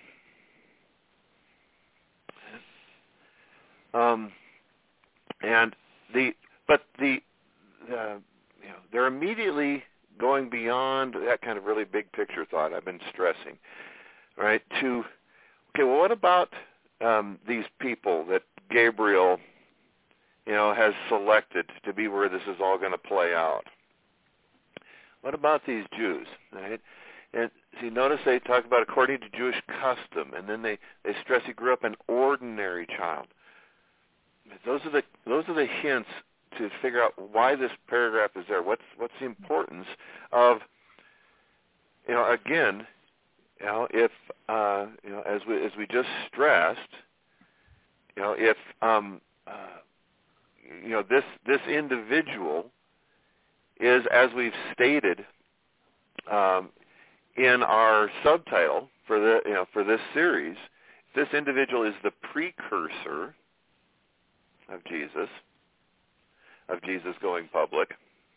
Um, and the, but the, uh, you know, they're immediately going beyond that kind of really big picture thought I've been stressing, right, to, okay, well, what about um, these people that Gabriel, you know, has selected to be where this is all going to play out? What about these Jews, right? And see, notice they talk about according to Jewish custom, and then they, they stress he grew up an ordinary child. Those are the those are the hints to figure out why this paragraph is there. What's what's the importance of, you know, again, you know, if uh, you know, as we as we just stressed, you know, if um, uh, you know this this individual is, as we've stated um, in our subtitle for the you know for this series, this individual is the precursor of Jesus, of Jesus going public.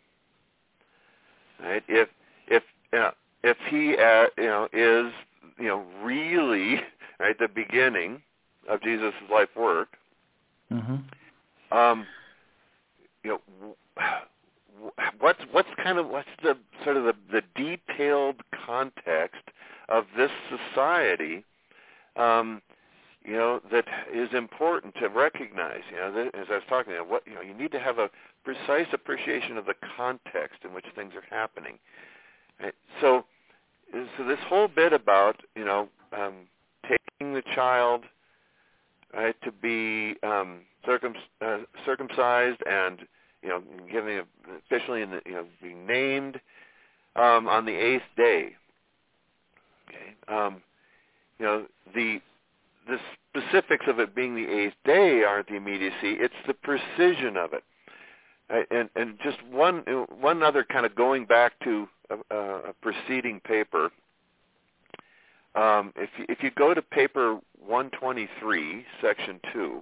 Right? If if you know, if he uh, you know is you know really right the beginning of Jesus' life work, Mm-hmm. um, you know what's what's kind of what's the sort of the, the detailed context of this society. Um, You know, that is important to recognize. You know, that, as I was talking about, what you know, you need to have a precise appreciation of the context in which things are happening. Right? So, so this whole bit about, you know, um, taking the child, right, to be um, circum, uh, circumcised and, you know, giving it officially, in the, you know, being named um, on the eighth day. Okay, um, you know, the the specifics of it being the eighth day aren't the immediacy; it's the precision of it. Right? And and just one one other kind of going back to a, a preceding paper. Um, if you, if you go to paper one twenty-three, section two,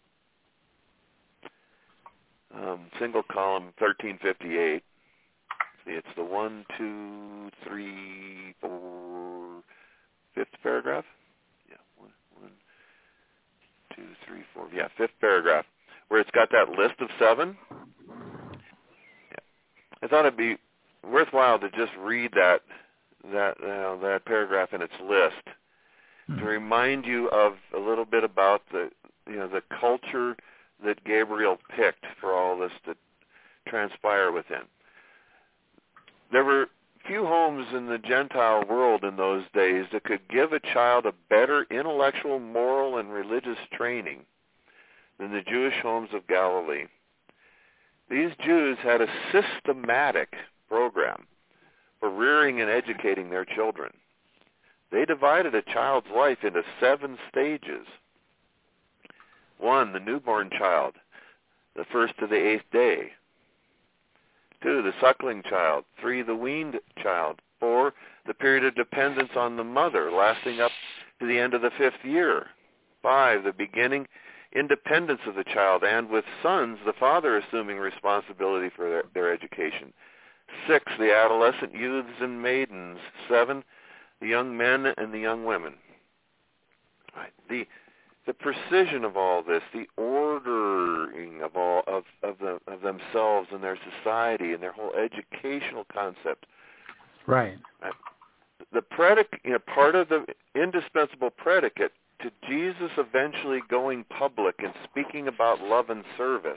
um, single column thirteen fifty-eight. See, it's the one, two, three, four, fifth paragraph. Yeah, one, one, two, three, four. Yeah, fifth paragraph, where it's got that list of seven. Yeah. I thought it'd be worthwhile to just read that that you know, that paragraph in its list mm-hmm. to remind you of a little bit about the you know the culture that Gabriel picked for all this to transpire within. There were few homes in the Gentile world in those days that could give a child a better intellectual, moral, and religious training than the Jewish homes of Galilee. These Jews had a systematic program for rearing and educating their children. They divided a child's life into seven stages. One, the newborn child, the first to the eighth day. Two, the suckling child. Three, the weaned child. Four, the period of dependence on the mother, lasting up to the end of the fifth year. Five, the beginning independence of the child, and with sons, the father assuming responsibility for their, their education. Six, the adolescent youths and maidens. Seven, the young men and the young women. Right. The the precision of all this, the ordering of all of of, the, of themselves and their society and their whole educational concept. Right. Right. The predicate, you know, part of the indispensable predicate to Jesus eventually going public and speaking about love and service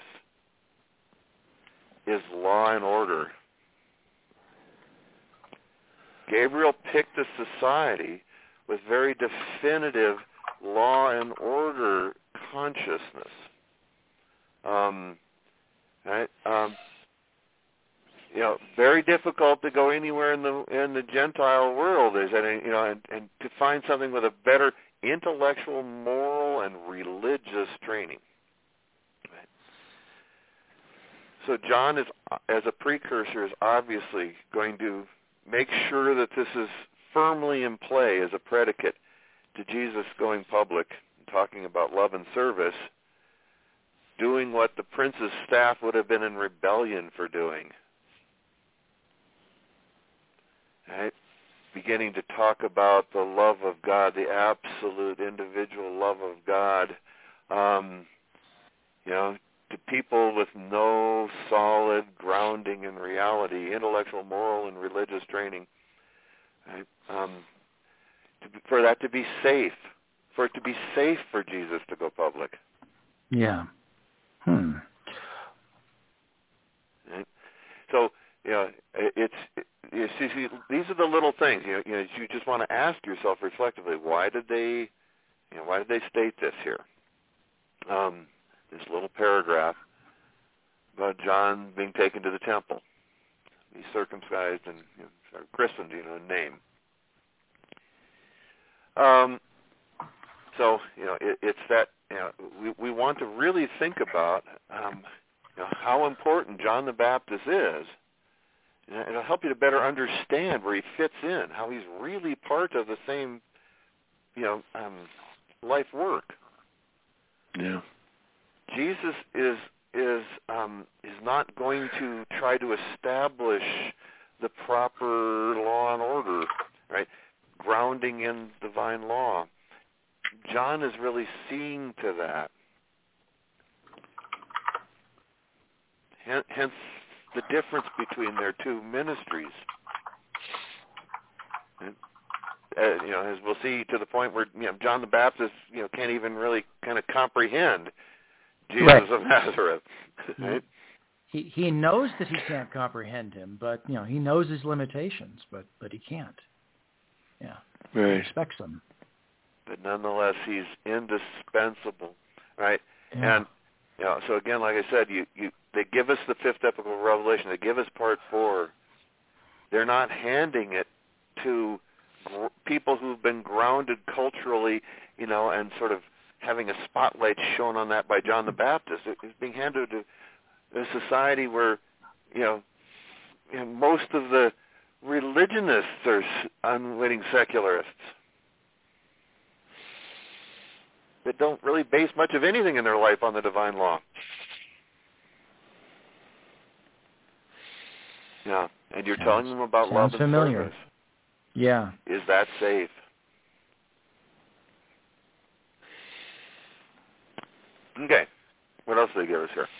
is law and order. Gabriel picked a society with very definitive law and order consciousness. Um, right? Um, you know, very difficult to go anywhere in the in the Gentile world, is that, you know, and, and to find something with a better intellectual, moral, and religious training. Right? So John is, as a precursor, is obviously going to make sure that this is firmly in play as a predicate to Jesus going public, talking about love and service, doing what the prince's staff would have been in rebellion for doing. Right? Beginning to talk about the love of God, the absolute individual love of God, um, you know, to people with no solid grounding in reality, intellectual, moral, and religious training. Right? Um, to be, for that to be safe, for it to be safe for Jesus to go public. Yeah. Hmm. Right? So, you know, it's it, you see, see, these are the little things. You know, you, know, you just want to ask yourself reflectively, why did they, you know, why did they state this here? Um, this little paragraph about John being taken to the temple, be circumcised and, you know, christened, you know, name. Um, so, you know, it, it's that, you know, we, we want to really think about um, you know, how important John the Baptist is. And it'll help you to better understand where he fits in, how he's really part of the same, you know, um, life work. Yeah. Jesus is is um, is not going to try to establish the proper law and order, right? Grounding in divine law. John is really seeing to that. Hence the difference between their two ministries. And, uh, you know, as we'll see, to the point where, you know, John the Baptist, you know, can't even really kind of comprehend Jesus right. of Nazareth. Right? He he knows that he can't comprehend him, but, you know, he knows his limitations, but but he can't. Right. respects them. But nonetheless, he's indispensable, right? Yeah. And you know, so again, like I said, you, you they give us the fifth epical revelation. They give us part four. They're not handing it to gr- people who've been grounded culturally, you know, and sort of having a spotlight shown on that by John the Baptist. It, it's being handed to a society where, you know, you know most of the religionists are unwitting secularists that don't really base much of anything in their life on the divine law. Yeah, and you're Sounds, telling them about love and familiar. service. Yeah. Is that safe? Okay. What else do they give us here?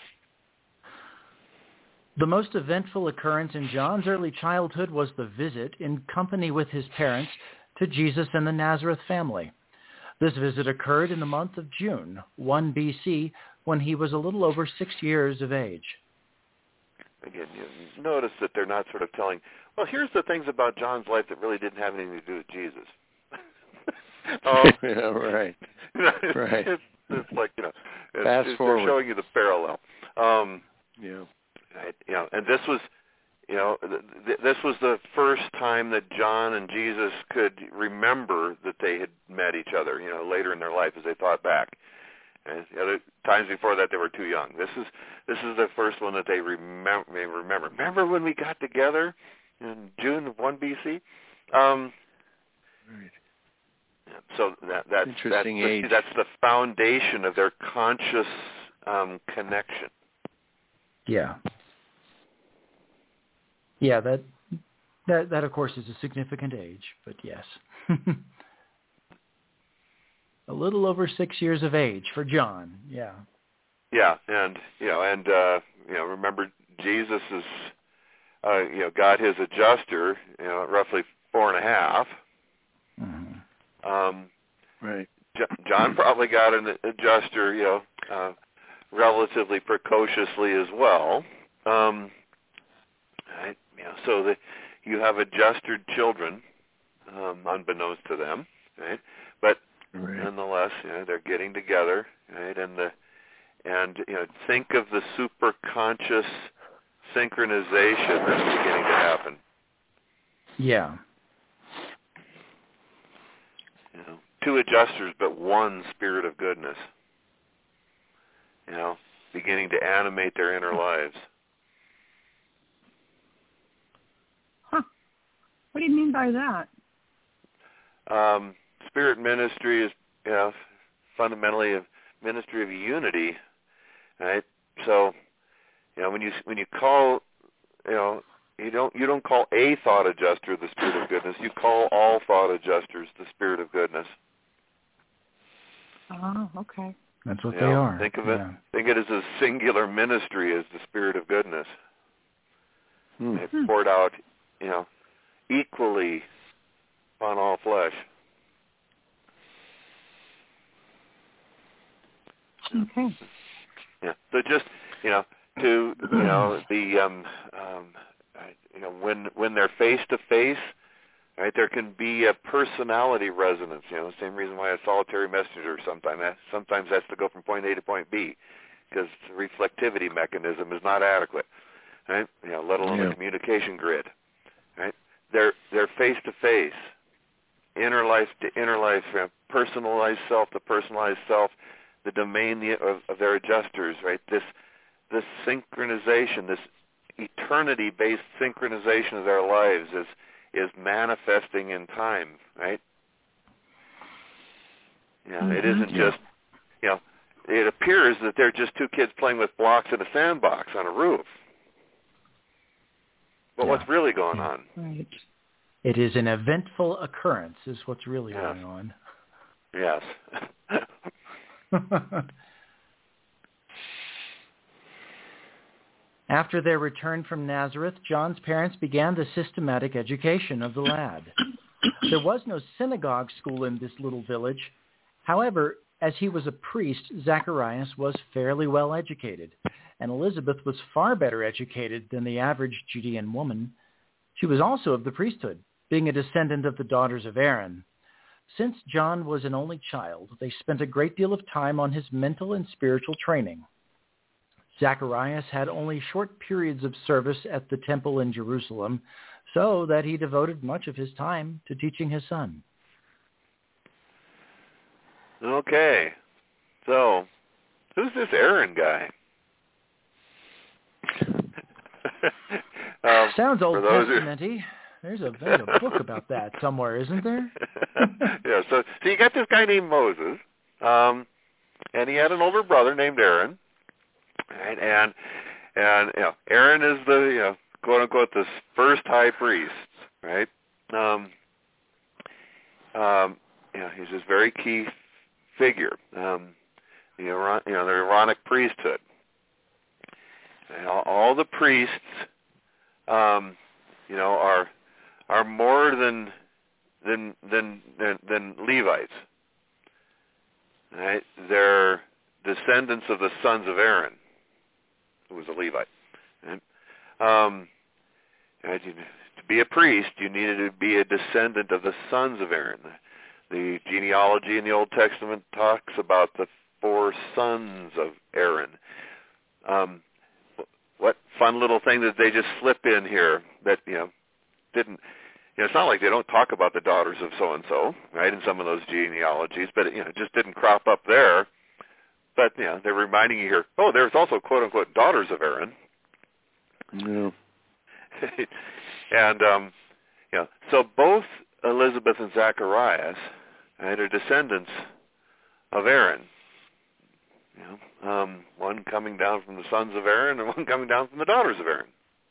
The most eventful occurrence in John's early childhood was the visit, in company with his parents, to Jesus and the Nazareth family. This visit occurred in the month of June, one B C, when he was a little over six years of age. Again, you notice that they're not sort of telling, well, here's the things about John's life that really didn't have anything to do with Jesus. Oh, yeah, right. Right. It's, it's like, you know, it's, Fast it's, forward. they're showing you the parallel. Um, yeah. right, you know, and this was, you know, th- th- this was the first time that John and Jesus could remember that they had met each other, you know, later in their life as they thought back. And the other times before that, they were too young. This is this is the first one that they remember. They remember. Remember when we got together in June of one B C? Um, right. So that that's Interesting that's age. the, that's the foundation of their conscious um, connection. Yeah. Yeah, that that that of course is a significant age, but yes. A little over six years of age for John, yeah. Yeah, and you know, and uh, you know, remember Jesus is, uh, you know, got his adjuster, you know, at roughly four and a half. Mm-hmm. Um, right. J- John probably got an adjuster, you know, uh, relatively precociously as well. Um, right, you know, so that you have adjustered children, um, unbeknownst to them, right? But Right. nonetheless, you know, they're getting together, right? And the and you know, think of the super conscious synchronization that's beginning to happen. Yeah. You know, two adjusters, but one spirit of goodness. You know, beginning to animate their inner lives. Huh. What do you mean by that? Um, spirit ministry is, you know, fundamentally a ministry of unity, right? So, you know, when you when you call, you know, you don't you don't call a thought adjuster the spirit of goodness. You call all thought adjusters the spirit of goodness. Oh, okay. That's what You they know, are. Think of yeah. it. Think of it as a singular ministry as the spirit of goodness. Hmm. It's poured out, you know, equally upon all flesh. Okay. Yeah. So just, you know, to, you know, the, um, um, you know, when when they're face to face, right, there can be a personality resonance. You know, the same reason why a solitary messenger sometimes sometimes has to go from point A to point B, because the reflectivity mechanism is not adequate, right? You know, let alone yeah. the communication grid, right? They're they're face to face, inner life to inner life, you know, personalized self to personalized self. The domain of, of their adjusters, right? This this synchronization, this eternity-based synchronization of their lives is is manifesting in time, right? You know, Mm-hmm. It isn't Yeah. just, you know, it appears that they're just two kids playing with blocks in a sandbox on a roof. But Yeah. what's really going Yeah. on? Right. It is an eventful occurrence is what's really Yes. going on. Yes. After their return from Nazareth, John's parents began the systematic education of the lad. There was no synagogue school in this little village. However, as he was a priest, Zacharias was fairly well educated, and Elizabeth was far better educated than the average Judean woman. She was also of the priesthood, being a descendant of the daughters of Aaron. Since John was an only child, they spent a great deal of time on his mental and spiritual training. Zacharias had only short periods of service at the temple in Jerusalem, so that he devoted much of his time to teaching his son. Okay, so who's this Aaron guy? um, Sounds Old who... Testament-y. There's a, there's a book about that somewhere, isn't there? Yeah, so, so you got this guy named Moses, um, and he had an older brother named Aaron, right? And and you know, Aaron is the you know quote unquote the first high priest, right? Um, um, you know, he's this very key figure. Um, the Aaron, you know the Aaronic priesthood. And all, all the priests, um, you know, are are more than than than than, than Levites. Right? They're descendants of the sons of Aaron, who was a Levite. Right? Um, right? To be a priest, you needed to be a descendant of the sons of Aaron. The genealogy in the Old Testament talks about the four sons of Aaron. Um, what fun little thing that they just slip in here that, you know, didn't, you know, it's not like they don't talk about the daughters of so-and-so, right, in some of those genealogies, but, you know, it just didn't crop up there. But, you know, they're reminding you here, oh, there's also, quote-unquote, daughters of Aaron. Yeah. And, um, you know, so both Elizabeth and Zacharias, right, are descendants of Aaron. You know, um, one coming down from the sons of Aaron and one coming down from the daughters of Aaron.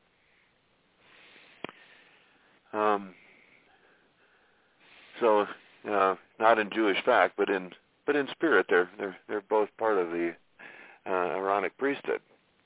Um, so, uh, not in Jewish fact, but in but in spirit, they're they're they're both part of the uh, Aaronic priesthood.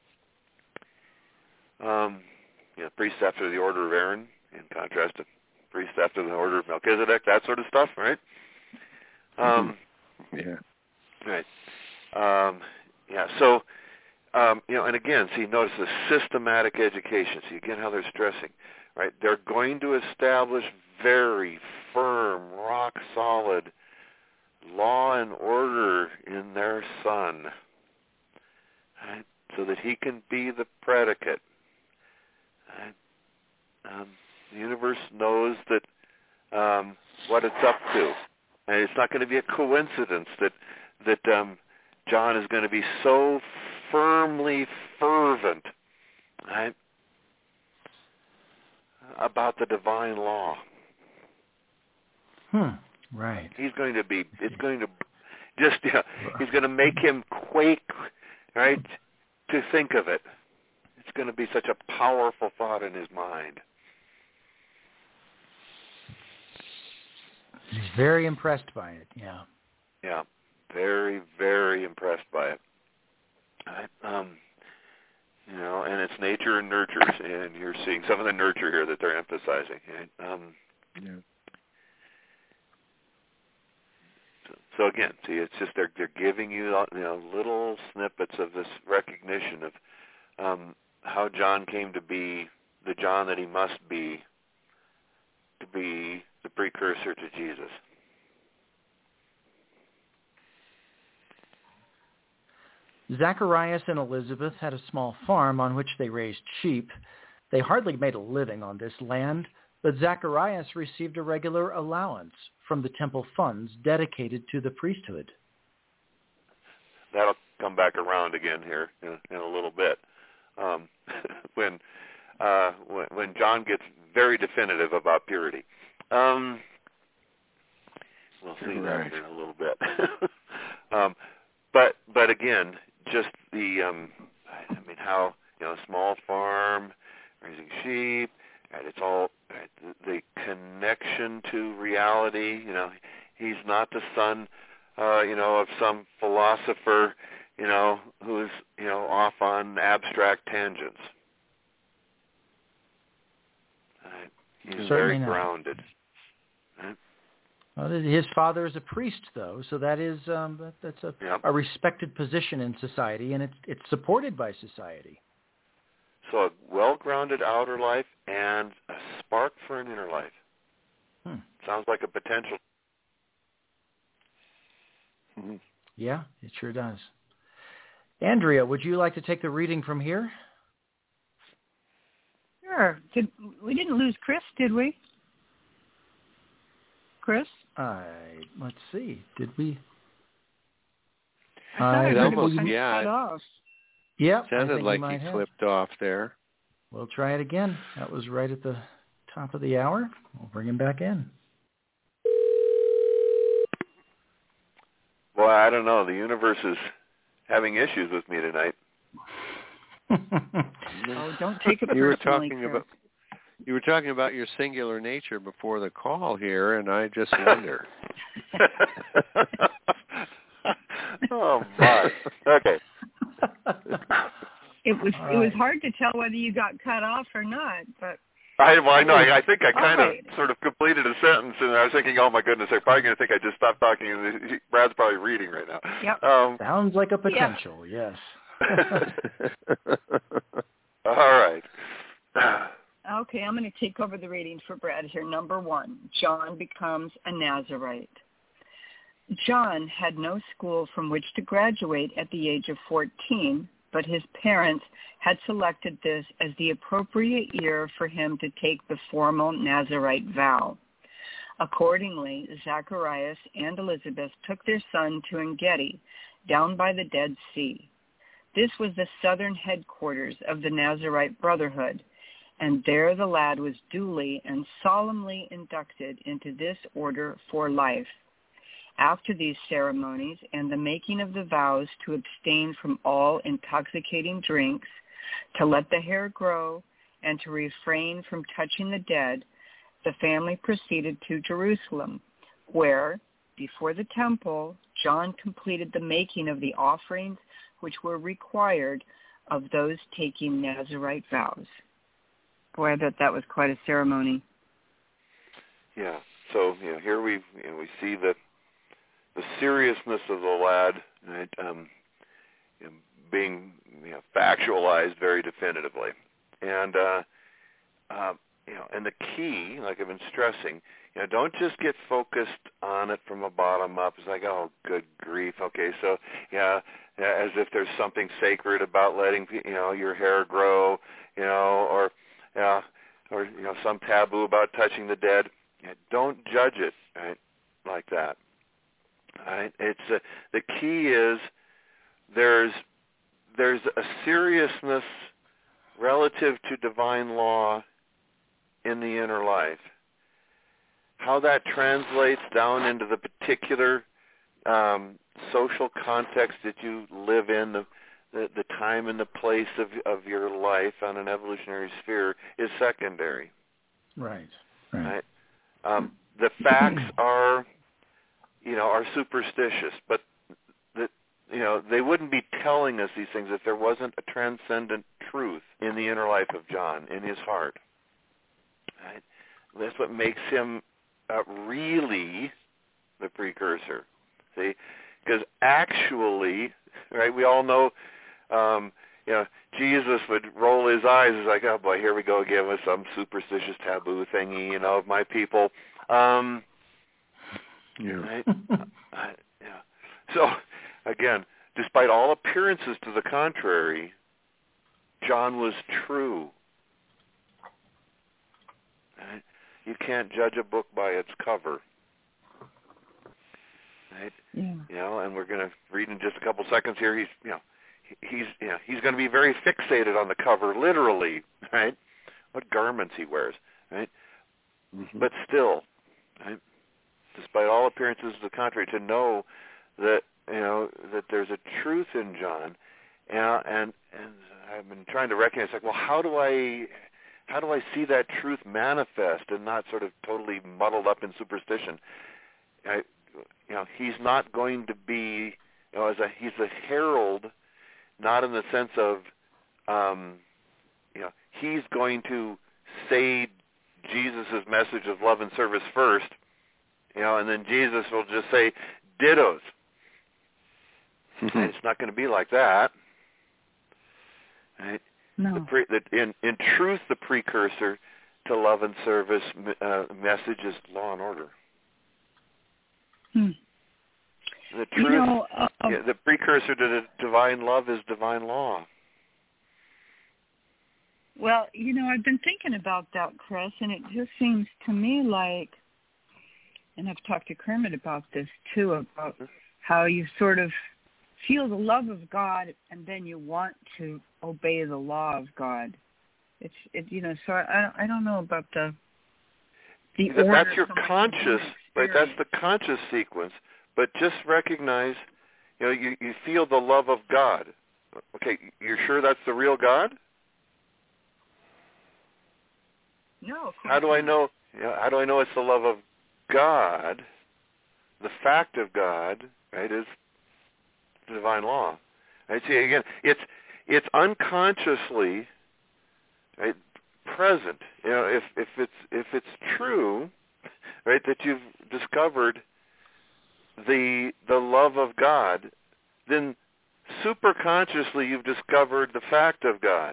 Um, you know, priests after the order of Aaron, in contrast to priests after the order of Melchizedek, that sort of stuff, right? Um, yeah. Right. Um, yeah. So, um, you know, and again, see, notice the systematic education. See again how they're stressing, right? They're going to establish very firm, rock solid law and order in their son, right? So that he can be the predicate. Right? Um, the universe knows that um, what it's up to, and it's not going to be a coincidence that that um, John is going to be so firmly fervent, right, about the divine law. Hmm. Right. He's going to be. It's going to just. You know, he's going to make him quake, right, to think of it. It's going to be such a powerful thought in his mind. He's very impressed by it. Yeah. Yeah. Very, very impressed by it. Right? Um, you know, and it's nature and nurture, and you're seeing some of the nurture here that they're emphasizing. Right? Um, yeah. So, so again, see, it's just they're they're giving you, you know, little snippets of this recognition of um, how John came to be the John that he must be to be the precursor to Jesus. Zacharias and Elizabeth had a small farm on which they raised sheep. They hardly made a living on this land, but Zacharias received a regular allowance from the temple funds dedicated to the priesthood. That'll come back around again here in, in a little bit. Um, when, uh, when when John gets very definitive about purity. Um, we'll see right. that in a little bit. um, but but again, just the um, I mean how you know small farm, raising sheep, and it's all right, the, the connection to reality. You know, he's not the son, uh, you know, of some philosopher, you know, who's you know off on abstract tangents. Right? He's Certainly very not. grounded. Right? Well, his father is a priest, though, so that is um, that, that's a, Yep. a respected position in society, and it's it's supported by society. So a well-grounded outer life and a spark for an inner life. Hmm. Sounds like a potential Mm-hmm. Yeah, it sure does. Andrea, would you like to take the reading from here? Sure. Did, we didn't lose Chris, did we? Chris? I let's see. Did we? I thought I It heard almost, it kind of yeah, cut off. Yep. sounded like he have. flipped off there. We'll try it again. That was right at the top of the hour. We'll bring him back in. Well, I don't know. The universe is having issues with me tonight. Oh, don't take it personally, You were talking Chris. about you were talking about your singular nature before the call here, and I just wonder. Oh my. Okay. It was All it was right. hard to tell whether you got cut off or not, but I well, I know. I, I think I All kind of right. sort of completed a sentence, and I was thinking, "Oh my goodness, they're probably going to think I just stopped talking." And he, Brad's probably reading right now. Yep. Um, Sounds like a potential. Yes. All right. okay, I'm going to take over the reading for Brad here. Number one, John becomes a Nazirite. John had no school from which to graduate at the age of fourteen, but his parents had selected this as the appropriate year for him to take the formal Nazirite vow. Accordingly, Zacharias and Elizabeth took their son to Engedi, down by the Dead Sea. This was the southern headquarters of the Nazirite Brotherhood, and there the lad was duly and solemnly inducted into this order for life. After these ceremonies and the making of the vows to abstain from all intoxicating drinks, to let the hair grow, and to refrain from touching the dead, the family proceeded to Jerusalem, where, before the temple, John completed the making of the offerings which were required of those taking Nazirite vows. Boy, I bet that was quite a ceremony. Yeah. So you know, here we you know, we see the the seriousness of the lad, right, um, you know, being you know, factualized very definitively, and uh, uh, you know, and the key, like I've been stressing, you know, don't just get focused on it from a bottom up. It's like, oh, good grief. Okay, so yeah, as if there's something sacred about letting you know your hair grow, you know, or yeah, or you know, some taboo about touching the dead. Yeah, don't judge it, right, like that. Right? It's uh, the key is there's there's a seriousness relative to divine law in the inner life. How that translates down into the particular um, social context that you live in, the, the the time and the place of of your life on an evolutionary sphere is secondary. Right. Right. Right? Um, the facts are. you know, are superstitious, but that you know they wouldn't be telling us these things if there wasn't a transcendent truth in the inner life of John, in his heart. Right? That's what makes him uh, really the precursor. See, because actually, right? We all know, um, you know, Jesus would roll his eyes. He's like, oh boy, here we go again with some superstitious taboo thingy, you know, of my people. Um, Yeah. Right? uh, yeah. So, again, despite all appearances to the contrary, John was true. Right? You can't judge a book by its cover. Right? Yeah. You know, and we're going to read in just a couple seconds here. He's, you know, he's, you know, he's going to be very fixated on the cover, literally. Right? What garments he wears. Right? Mm-hmm. But still, right? Despite all appearances to the contrary, to know that you know that there's a truth in John, and and, and I've been trying to recognize, like, well, how do I how do I see that truth manifest and not sort of totally muddled up in superstition? I, you know, he's not going to be, you know, as a he's a herald, not in the sense of, um, you know, he's going to say Jesus' message of love and service first. You know, and then Jesus will just say, dittos. And it's not going to be like that. Right? No. The pre, the, in, in truth, the precursor to love and service uh, message is law and order. Hmm. The truth, You know, uh, yeah, the precursor to the divine love is divine law. well, you know, I've been thinking about that, Chris, and it just seems to me like, and I've talked to Kermit about this too, about how you sort of feel the love of God and then you want to obey the law of God. It's, it, you know, so I, I don't know about the, the That- order. That's your so much as conscious, the right? That's experience. the conscious sequence. But just recognize, you know, you, you feel the love of God. Okay, you're sure that's the real God? No, of course How do I not. know? You know, how do I know it's the love of God? The fact of God, right, is the divine law. Right? See, again, it's it's unconsciously, right, present. You know, if if it's if it's true, right, that you've discovered the the love of God, then superconsciously you've discovered the fact of God.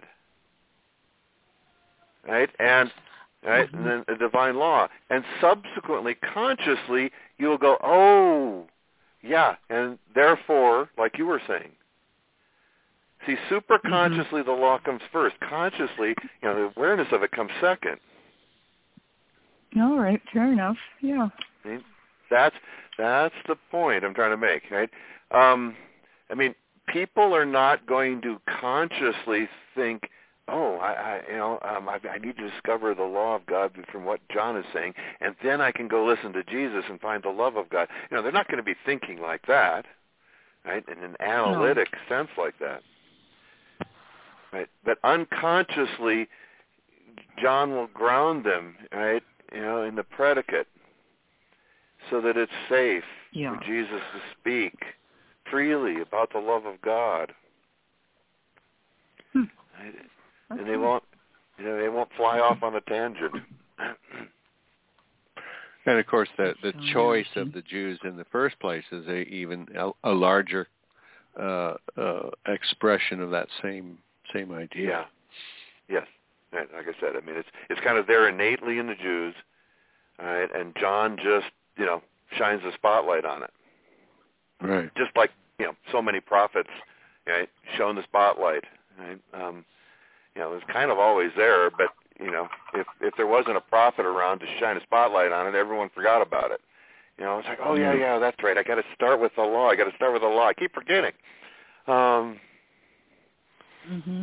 Right? And right, Mm-hmm. and then a divine law. And subsequently, consciously, you'll go, oh, yeah, and therefore, like you were saying. See, superconsciously Mm-hmm. the law comes first. Consciously, you know, the awareness of it comes second. All right, fair enough. Yeah. See? That's that's the point I'm trying to make, right? Um, I mean, people are not going to consciously think, oh, I, I you know, um, I, I need to discover the law of God from what John is saying, and then I can go listen to Jesus and find the love of God. You know, they're not going to be thinking like that, right? In an analytic no. sense like that, right? But unconsciously, John will ground them, right? You know, in the predicate, so that it's safe yeah. for Jesus to speak freely about the love of God. Hmm. Right? Okay. And they won't, you know, they won't fly off on a tangent. And of course, the the choice of the Jews in the first place is a, even a, a larger uh, uh, expression of that same same idea. Yeah. Yes. Right. Like I said, I mean, it's it's kind of there innately in the Jews, right? And John just, you know, shines the spotlight on it. Right. Just like, you know, so many prophets, right, shone the spotlight. Right. Um, You know, it was kind of always there, but, you know, if if there wasn't a prophet around to shine a spotlight on it, everyone forgot about it. You know, it's like, oh, yeah, yeah, that's right. I got to start with the law. I got to start with the law. I keep forgetting. Um, mm-hmm.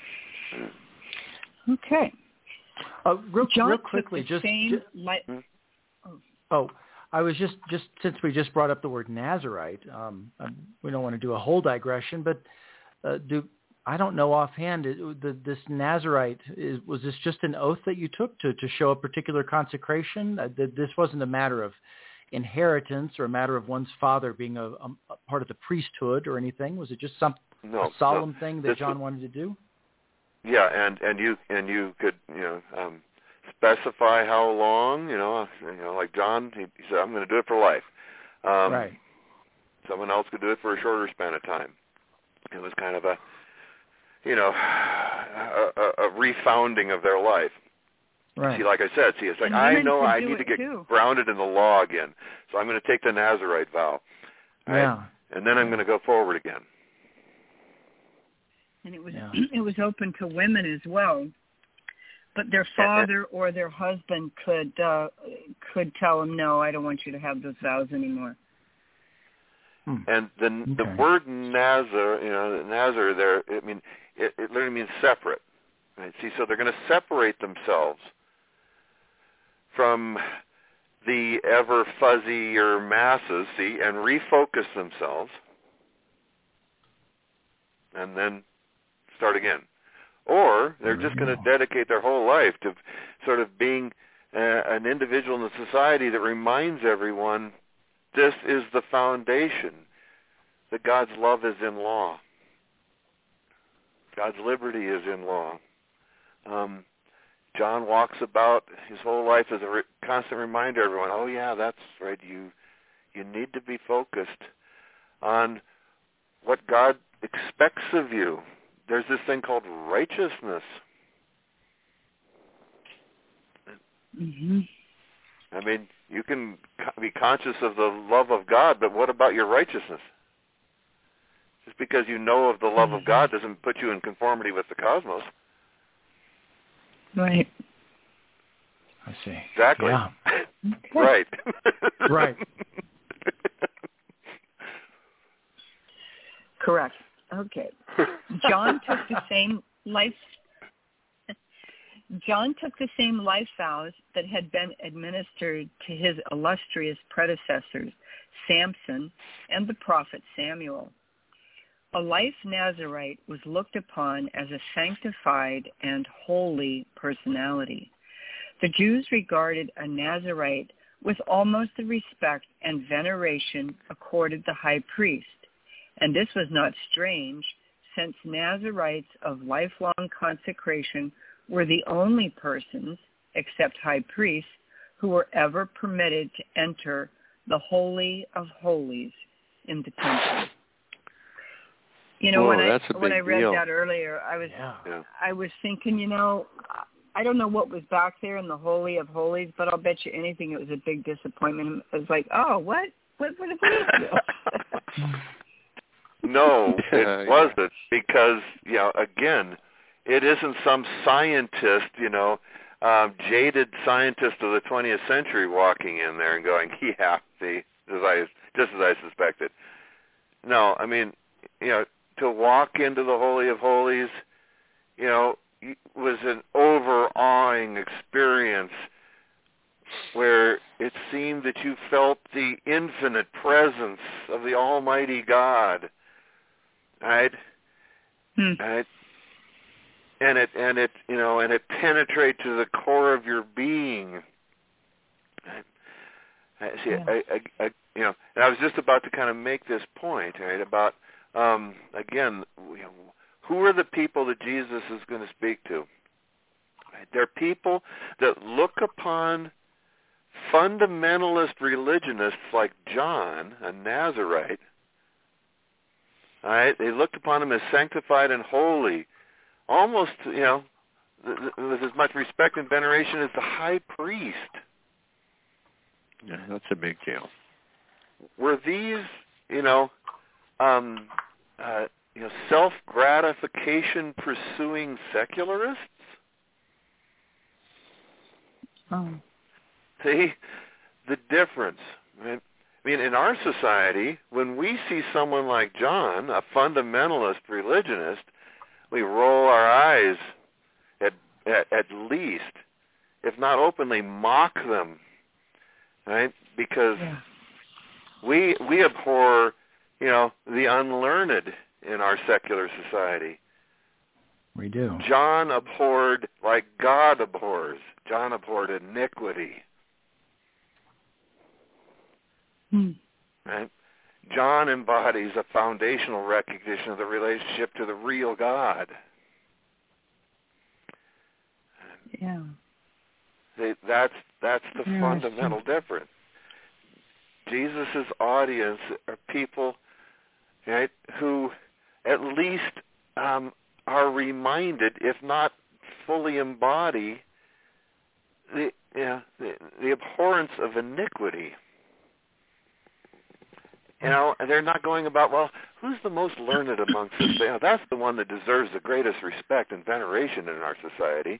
Okay. Uh, real, John real quickly, took the just, same just light. oh. oh, I was just, just since we just brought up the word Nazarite, um, we don't want to do a whole digression, but uh, do I don't know offhand. It, the, this Nazarite is, was this just an oath that you took to, to show a particular consecration? Uh, this wasn't a matter of inheritance or a matter of one's father being a, a, a part of the priesthood or anything. Was it just some no, a solemn no. thing that this John was, wanted to do? Yeah, and, and you and you could, you know, um, specify how long. You know, you know, like John, he, he said, I'm going to do it for life. Um, right. Someone else could do it for a shorter span of time. It was kind of a, you know, a, a, a refounding of their life. Right. See, like I said, see, it's like, And I know I do need to get too. grounded in the law again, so I'm going to take the Nazarite vow. Right? Yeah. And then I'm going to go forward again. And it was Yeah. it was open to women as well, but their father or their husband could uh, could tell them, no, I don't want you to have those vows anymore. Hmm. And the Okay. the word Nazar, you know, Nazar there, I mean, it, it literally means separate. Right? See, so they're going to separate themselves from the ever fuzzier masses, see, and refocus themselves, and then start again. Or they're just going to dedicate their whole life to sort of being uh, an individual in the society that reminds everyone this is the foundation, that God's love is in law. God's liberty is in law. Um, John walks about his whole life as a re- constant reminder to everyone, oh yeah, that's right, you you need to be focused on what God expects of you. There's this thing called righteousness. Mm-hmm. I mean, you can be conscious of the love of God, but what about your righteousness? Just because you know of the love of God doesn't put you in conformity with the cosmos. Right. I see. Exactly. Yeah. Right. Right. Correct. Okay. John took the same life John took the same life vows that had been administered to his illustrious predecessors, Samson and the prophet Samuel. A life Nazirite was looked upon as a sanctified and holy personality. The Jews regarded a Nazirite with almost the respect and veneration accorded the high priest, and this was not strange, since Nazirites of lifelong consecration were the only persons, except high priests, who were ever permitted to enter the Holy of Holies in the temple. You know, Whoa, when I that's a when big I read deal. that earlier, I was Yeah. Yeah. I was thinking, you know, I don't know what was back there in the Holy of Holies, but I'll bet you anything it was a big disappointment. It was like, oh, what? What, what, what is this? No, it Yeah. wasn't, because, you know, again, it isn't some scientist, you know, um, jaded scientist of the twentieth century walking in there and going, yeah, see, as I, just as I suspected. No, I mean, you know, to walk into the Holy of Holies, you know, was an overawing experience where it seemed that you felt the infinite presence of the Almighty God, right? Hmm. Right? And it, and it, you know, and it penetrates to the core of your being. Right? I, see, Yeah. I, I, I, you know, and I was just about to kind of make this point, right, about, um, again, you know, who are the people that Jesus is going to speak to? Right? They're people that look upon fundamentalist religionists like John, a Nazirite. All right? They looked upon him as sanctified and holy, almost, you know, with as much respect and veneration as the high priest. Yeah, that's a big deal. Were these, you know, um, uh, you know, self-gratification pursuing secularists? Oh. See, the difference. Right? I mean, in our society, when we see someone like John, a fundamentalist religionist, we roll our eyes at, at, at least, if not openly mock them, right? Because Yeah. we we abhor, you know, the unlearned in our secular society. We do. John abhorred like God abhors. John abhorred iniquity. Hmm. Right? John embodies a foundational recognition of the relationship to the real God. Yeah. They, that's that's the Interesting. fundamental difference. Jesus' audience are people, right, who at least um, are reminded, if not fully embody, the, you know, the the abhorrence of iniquity. You know, and they're not going about, well, who's the most learned amongst us? You know, that's the one that deserves the greatest respect and veneration in our society.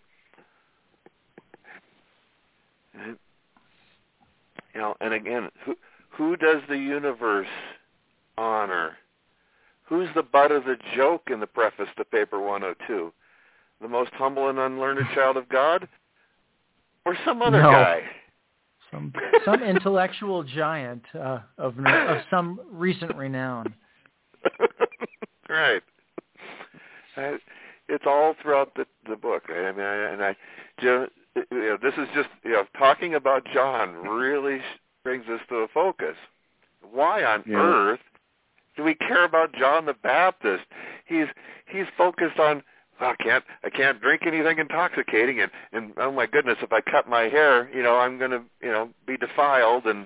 And, you know, and again, who who does the universe honor? Who's the butt of the joke in the preface to Paper one oh two? The most humble and unlearned child of God? Or some other No. guy? Some some intellectual giant uh, of of some recent renown. Right. I, it's all throughout the the book, right? I mean, I, and I, you know, this is just, you know, talking about John really brings us to a focus. Why on Yeah. earth do we care about John the Baptist? He's he's focused on, well, I can't I can't drink anything intoxicating, and, and oh my goodness, if I cut my hair, you know, I'm going to, you know, be defiled, and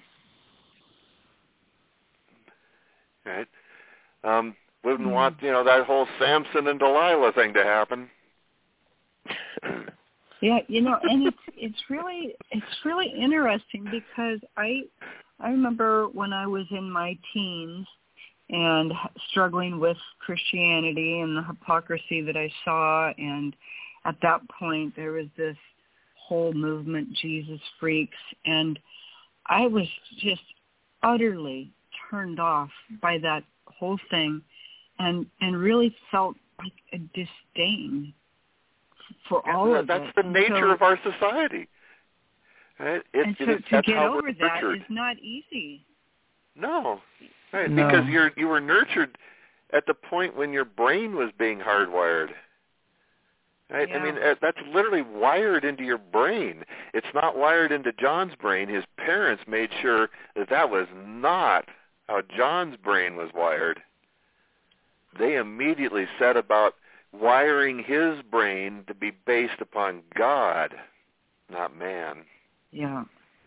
right. Um, wouldn't Mm. want, you know, that whole Samson and Delilah thing to happen. Yeah, you know, and it's it's really it's really interesting because I I remember when I was in my teens and struggling with Christianity and the hypocrisy that I saw, and at that point there was this whole movement, Jesus Freaks, and I was just utterly turned off by that whole thing, and and really felt like a disdain for yeah, all that, of that's it. the And nature so, of our society. Right? It, and it so is, to that's get how over we're that nurtured. is not easy. No, right? No. Because you're you were nurtured at the point when your brain was being hardwired. Right? Yeah. I mean, uh, that's literally wired into your brain. It's not wired into John's brain. His parents made sure that that was not how John's brain was wired. They immediately set about wiring his brain to be based upon God, not man. Yeah.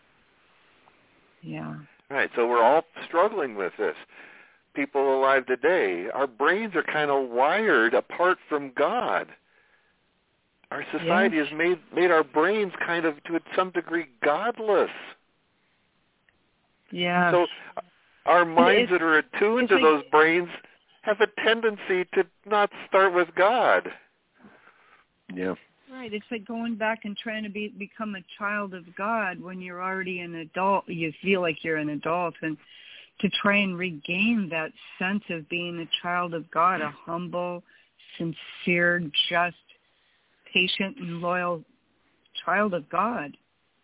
Yeah. Right, so we're all struggling with this. People alive today, our brains are kind of wired apart from God. Our society Yes. has made made our brains kind of, to some degree, godless. Yeah. So our minds it's, that are attuned to like, those brains have a tendency to not start with God. Yeah. Right. It's like going back and trying to be become a child of God when you're already an adult. You feel like you're an adult, and to try and regain that sense of being a child of God, a humble, sincere, just, patient, and loyal child of God.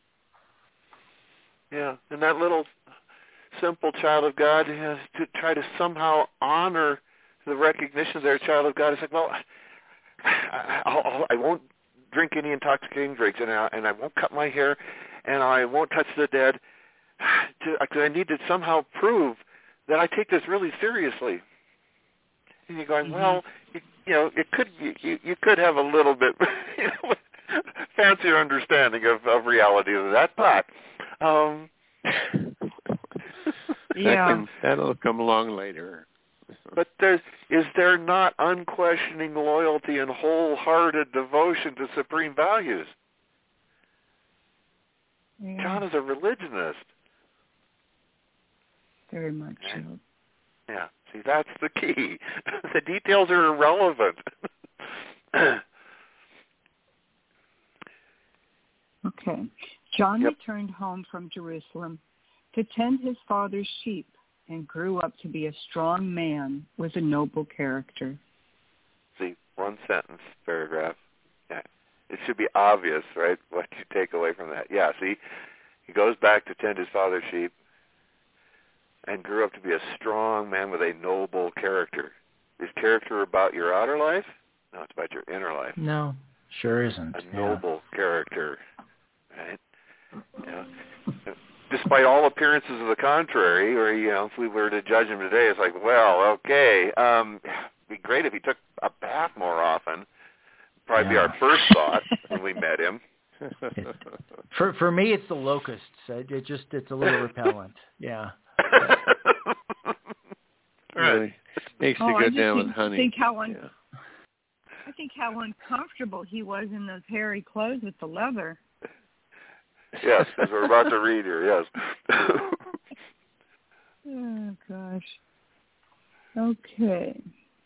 Yeah, and that little simple child of God has to try to somehow honor the recognition they're a child of God. It's like, well, I, I'll, I won't drink any intoxicating drinks, and I, and I won't cut my hair, and I won't touch the dead, because I need to somehow prove that I take this really seriously. And you're going, Mm-hmm. well, you, you know, it could you, you could have a little bit you know, fancier understanding of, of reality than that, but um, Yeah. That can, that'll come along later. But there's, is there not unquestioning loyalty and wholehearted devotion to supreme values? Yeah. John is a religionist. Very much Right. so. Yeah, see, that's the key. The details are irrelevant. Okay. John Yep. returned home from Jerusalem to tend his father's sheep and grew up to be a strong man with a noble character. See, one sentence paragraph. Yeah. It should be obvious, right, what you take away from that. Yeah, see, he goes back to tend his father's sheep and grew up to be a strong man with a noble character. Is character about your outer life? No, it's about your inner life. No, sure isn't. A Yeah. noble character, right? Yeah. Despite all appearances of the contrary, or, you know, if we were to judge him today, it's like, well, okay, um, it'd be great if he took a bath more often. Probably Yeah. be our first thought when we met him. For for me, it's the locusts. It, it just it's a little repellent. Yeah. Really makes Oh, you I go just down think, with honey. think how un- Yeah. I think how uncomfortable he was in those hairy clothes with the leather. Yes, as we're about to read here, yes. Oh, gosh. Okay.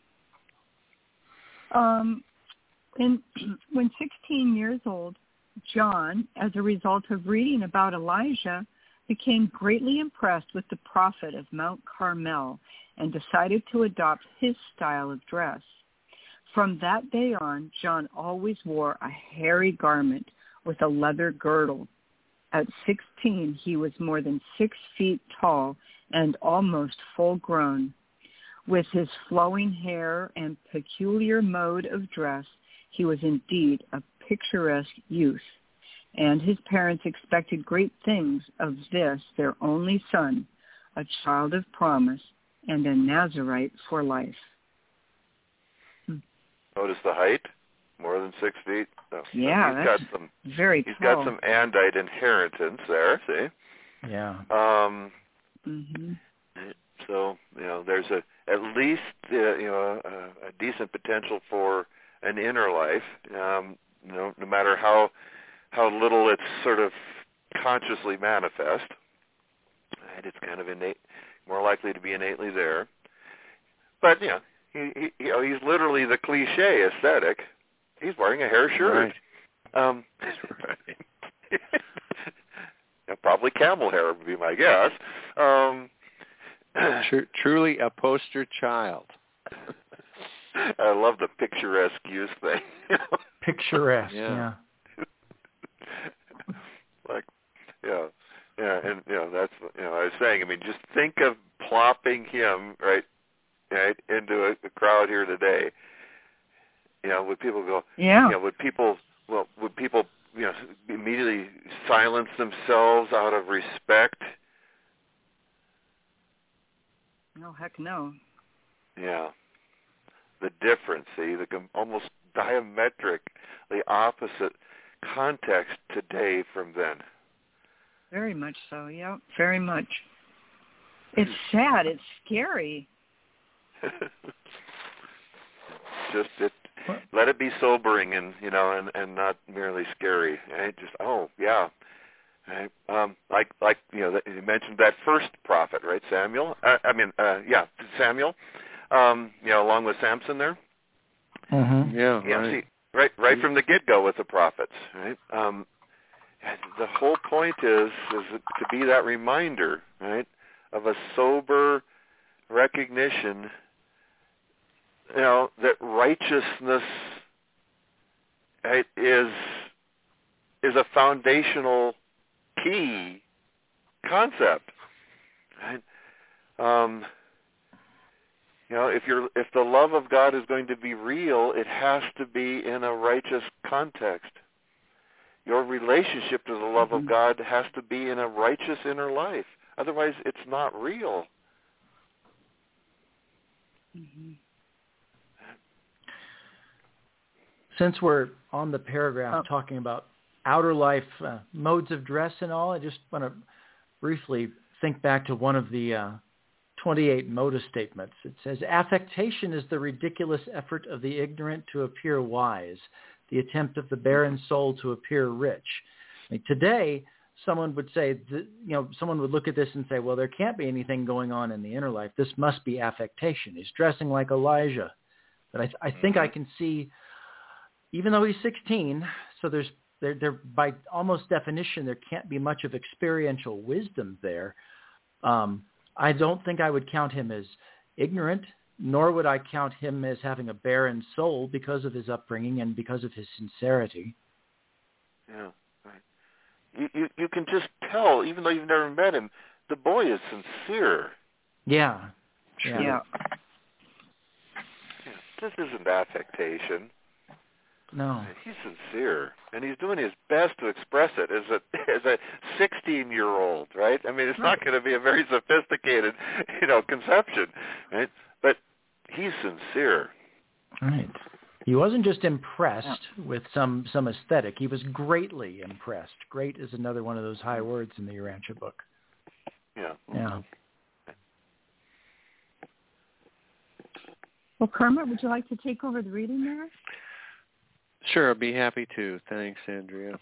Um, in, when sixteen years old, John, as a result of reading about Elijah, became greatly impressed with the prophet of Mount Carmel and decided to adopt his style of dress. From that day on, John always wore a hairy garment with a leather girdle. At sixteen, he was more than six feet tall and almost full-grown. With his flowing hair and peculiar mode of dress, he was indeed a picturesque youth, and his parents expected great things of this, their only son, a child of promise and a Nazarite for life. Notice the height, more than six feet. So, Yeah, he's that's got some. very He's tall. got some Andite inheritance there. See. Yeah. Um. Mm-hmm. So you know, there's a at least uh, you know a, a decent potential for an inner life. Um, you know, no matter how how little it's sort of consciously manifest. Right? It's kind of innate, more likely to be innately there. But, you know, he, he, you know, he's literally the cliche aesthetic. He's wearing a hair shirt. Right. Um, right. Yeah, probably camel hair would be my guess. Um, Tr- truly a poster child. I love the picturesque use thing. Picturesque, Yeah. yeah. Like, yeah, yeah, and you know that's you know I was saying. I mean, just think of plopping him right, right into a, a crowd here today. You know, would people go? Yeah. You know, would people? Well, would people? You know, immediately silence themselves out of respect? No, heck no. Yeah. The difference, see, the com- almost diametrically opposite context today from then. Very much so, yeah, very much. It's sad. It's scary. Just it, let it be sobering and, you know, and, and not merely scary. Right? Just, oh, yeah. Right? Um, like, like you know, you mentioned that first prophet, right, Samuel? Uh, I mean, uh, yeah, Samuel. Um, you know, along with Samson there. Mm-hmm. Yeah, Yeah, right. see, right, right from the get-go with the prophets, right? Um, the whole point is, is to be that reminder, right, of a sober recognition, you know, that righteousness, right, is is a foundational key concept, right? Um, you know, if you're if the love of God is going to be real, it has to be in a righteous context. Your relationship to the love Mm-hmm. of God has to be in a righteous inner life. Otherwise, it's not real. Mm-hmm. Since we're on the paragraph Oh. talking about outer life uh, modes of dress and all, I just want to briefly think back to one of the uh, twenty-eight modus statements. It says, affectation is the ridiculous effort of the ignorant to appear wise, the attempt of the barren soul to appear rich. I mean, today, someone would say, that, you know, someone would look at this and say, well, there can't be anything going on in the inner life. This must be affectation. He's dressing like Elijah. But I, I think I can see, even though he's sixteen, so there's there, there by almost definition, there can't be much of experiential wisdom there. Um, I don't think I would count him as ignorant, nor would I count him as having a barren soul because of his upbringing and because of his sincerity. Yeah, right. You, you you can just tell, even though you've never met him, the boy is sincere. Yeah. Yeah. Yeah. Yeah, this isn't affectation. No. He's sincere, and he's doing his best to express it as a as a sixteen-year-old, right? I mean, it's not going to be a very sophisticated, you know, conception, right? But he's sincere. Right. He wasn't just impressed with some, some aesthetic. He was greatly impressed. Great is another one of those high words in the Urantia book. Yeah. Yeah. Well, Kermit, would you like to take over the reading there? Sure, I'd be happy to. Thanks, Andrea.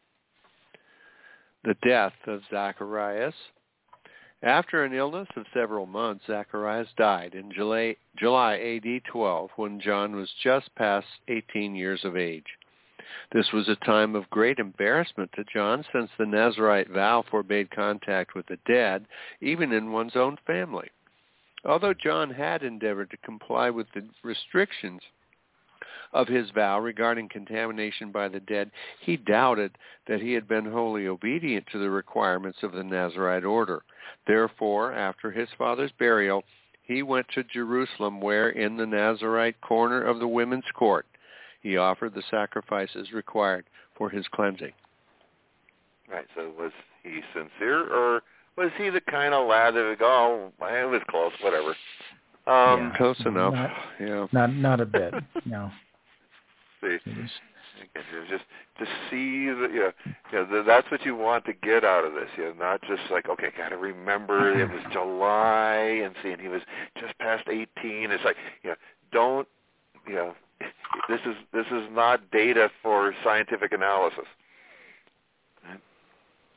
The death of Zacharias. After an illness of several months, Zacharias died in July, July A D twelve, when John was just past eighteen years of age. This was a time of great embarrassment to John, since the Nazirite vow forbade contact with the dead, even in one's own family. Although John had endeavored to comply with the restrictions of his vow regarding contamination by the dead, he doubted that he had been wholly obedient to the requirements of the Nazirite order. Therefore, after his father's burial, he went to Jerusalem, where in the Nazirite corner of the women's court, he offered the sacrifices required for his cleansing. Right, so was he sincere, or was he the kind of lad that would go, oh, it was close, whatever? Um, Yeah. Close enough, Not, yeah. Not, not a bit, no. See, It was, just to see that, you know, you know, that's what you want to get out of this. You know, not just like, okay, got to remember it was July and seeing he was just past eighteen. It's like, you know, don't, you know, this is this is not data for scientific analysis.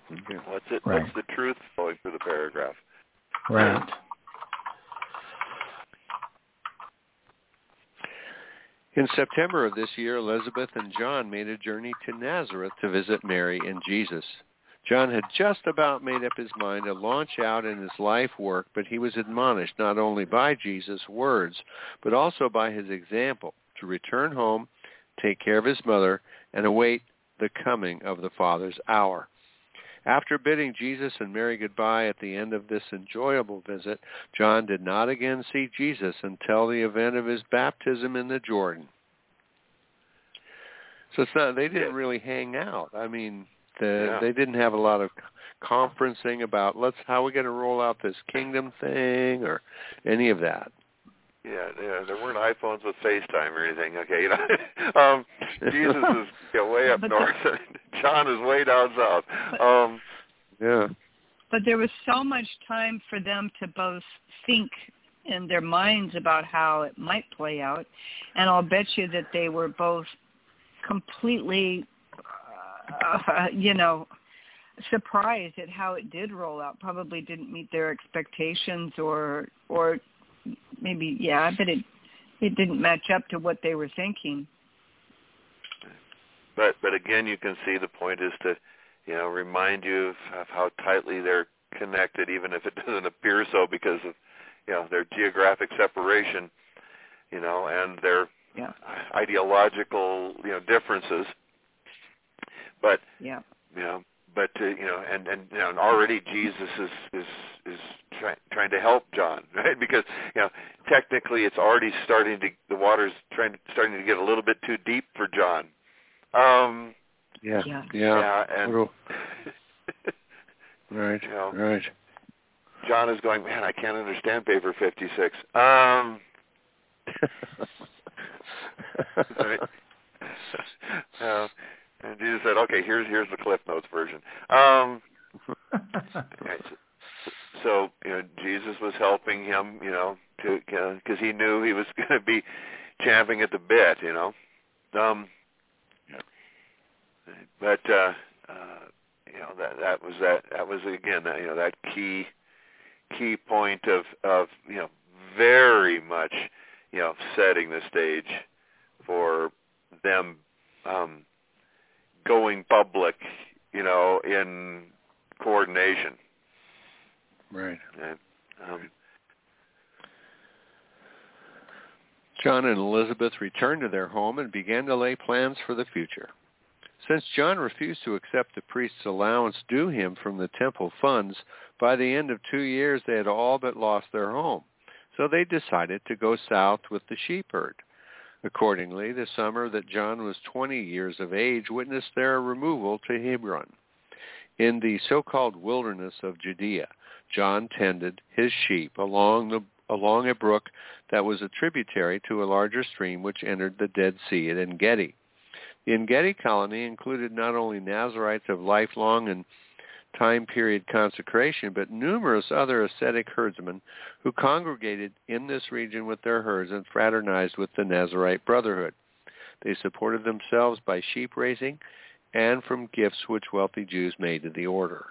Okay. What's it? Right. What's the truth flowing through the paragraph? Right. In September of this year, Elizabeth and John made a journey to Nazareth to visit Mary and Jesus. John had just about made up his mind to launch out in his life work, but he was admonished not only by Jesus' words, but also by his example to return home, take care of his mother, and await the coming of the Father's hour. After bidding Jesus and Mary goodbye at the end of this enjoyable visit, John did not again see Jesus until the event of his baptism in the Jordan. So it's not, they didn't really hang out. I mean, the, yeah. they didn't have a lot of conferencing about let's how we're going to roll out this kingdom thing or any of that. Yeah, yeah, there weren't iPhones with FaceTime or anything. Okay, you know, um, Jesus is you know, way up but north, the, and John is way down south. But, um, yeah, but there was so much time for them to both think in their minds about how it might play out, and I'll bet you that they were both completely, uh, you know, surprised at how it did roll out. Probably didn't meet their expectations, or or. Maybe, yeah, but it it didn't match up to what they were thinking. But but again, you can see the point is to, you know, remind you of, of how tightly they're connected, even if it doesn't appear so, because of, you know, their geographic separation, you know, and their yeah. ideological, you know, differences. But yeah, you know, but uh, you know, and and you know, and already Jesus is is is try, trying to help John, right? Because you know, technically, it's already starting to the water's trying to, starting to get a little bit too deep for John. Um, yeah, yeah, yeah, yeah and right, you know, right. John is going, man, I can't understand paper fifty-six. Um, right. uh, And Jesus said, "Okay, here's here's the Cliff Notes version." Um, right, so, so you know, Jesus was helping him, you know, to because uh, he knew he was going to be champing at the bit, you know. Um, but uh, uh, you know that that was that that was again that, you know that key key point of of you know very much you know setting the stage for them. Um, going public, you know, in coordination. Right. And, um, John and Elizabeth returned to their home and began to lay plans for the future. Since John refused to accept the priest's allowance due him from the temple funds, by the end of two years they had all but lost their home. So they decided to go south with the sheep herd. Accordingly, the summer that John was twenty years of age witnessed their removal to Hebron. In the so-called wilderness of Judea, John tended his sheep along the along a brook that was a tributary to a larger stream which entered the Dead Sea at En-Gedi. The En-Gedi colony included not only Nazarites of lifelong and time period consecration, but numerous other ascetic herdsmen who congregated in this region with their herds and fraternized with the Nazarite Brotherhood. They supported themselves by sheep raising and from gifts which wealthy Jews made to the order.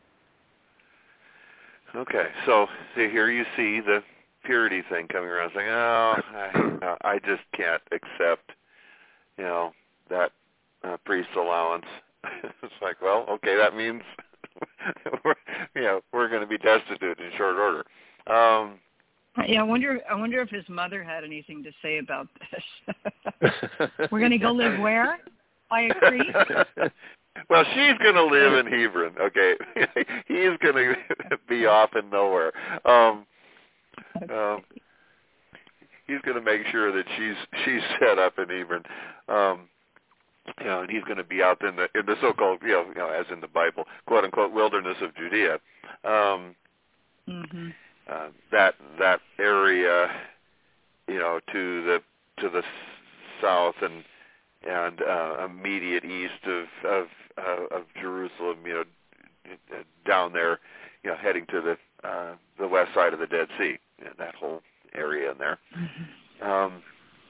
Okay, so here you see the purity thing coming around, saying, "Oh, I, I just can't accept, you know, that uh, priest's allowance." It's like, well, okay, that means we're, you know, we're going to be destitute in short order. Um, yeah, I wonder. I wonder if his mother had anything to say about this. We're going to go live where? By a creek? Well, she's going to live in Hebron. Okay, he's going to be off in nowhere. Um, um, he's going to make sure that she's she's set up in Hebron. Um, You know, and he's going to be out in the in the so-called, you know, you know, as in the Bible, quote unquote, wilderness of Judea. Um, mm-hmm. uh, that that area, you know, to the to the south and and uh, immediate east of of uh, of Jerusalem, you know, down there, you know, heading to the uh, the west side of the Dead Sea, you know, that whole area in there. Mm-hmm. Um,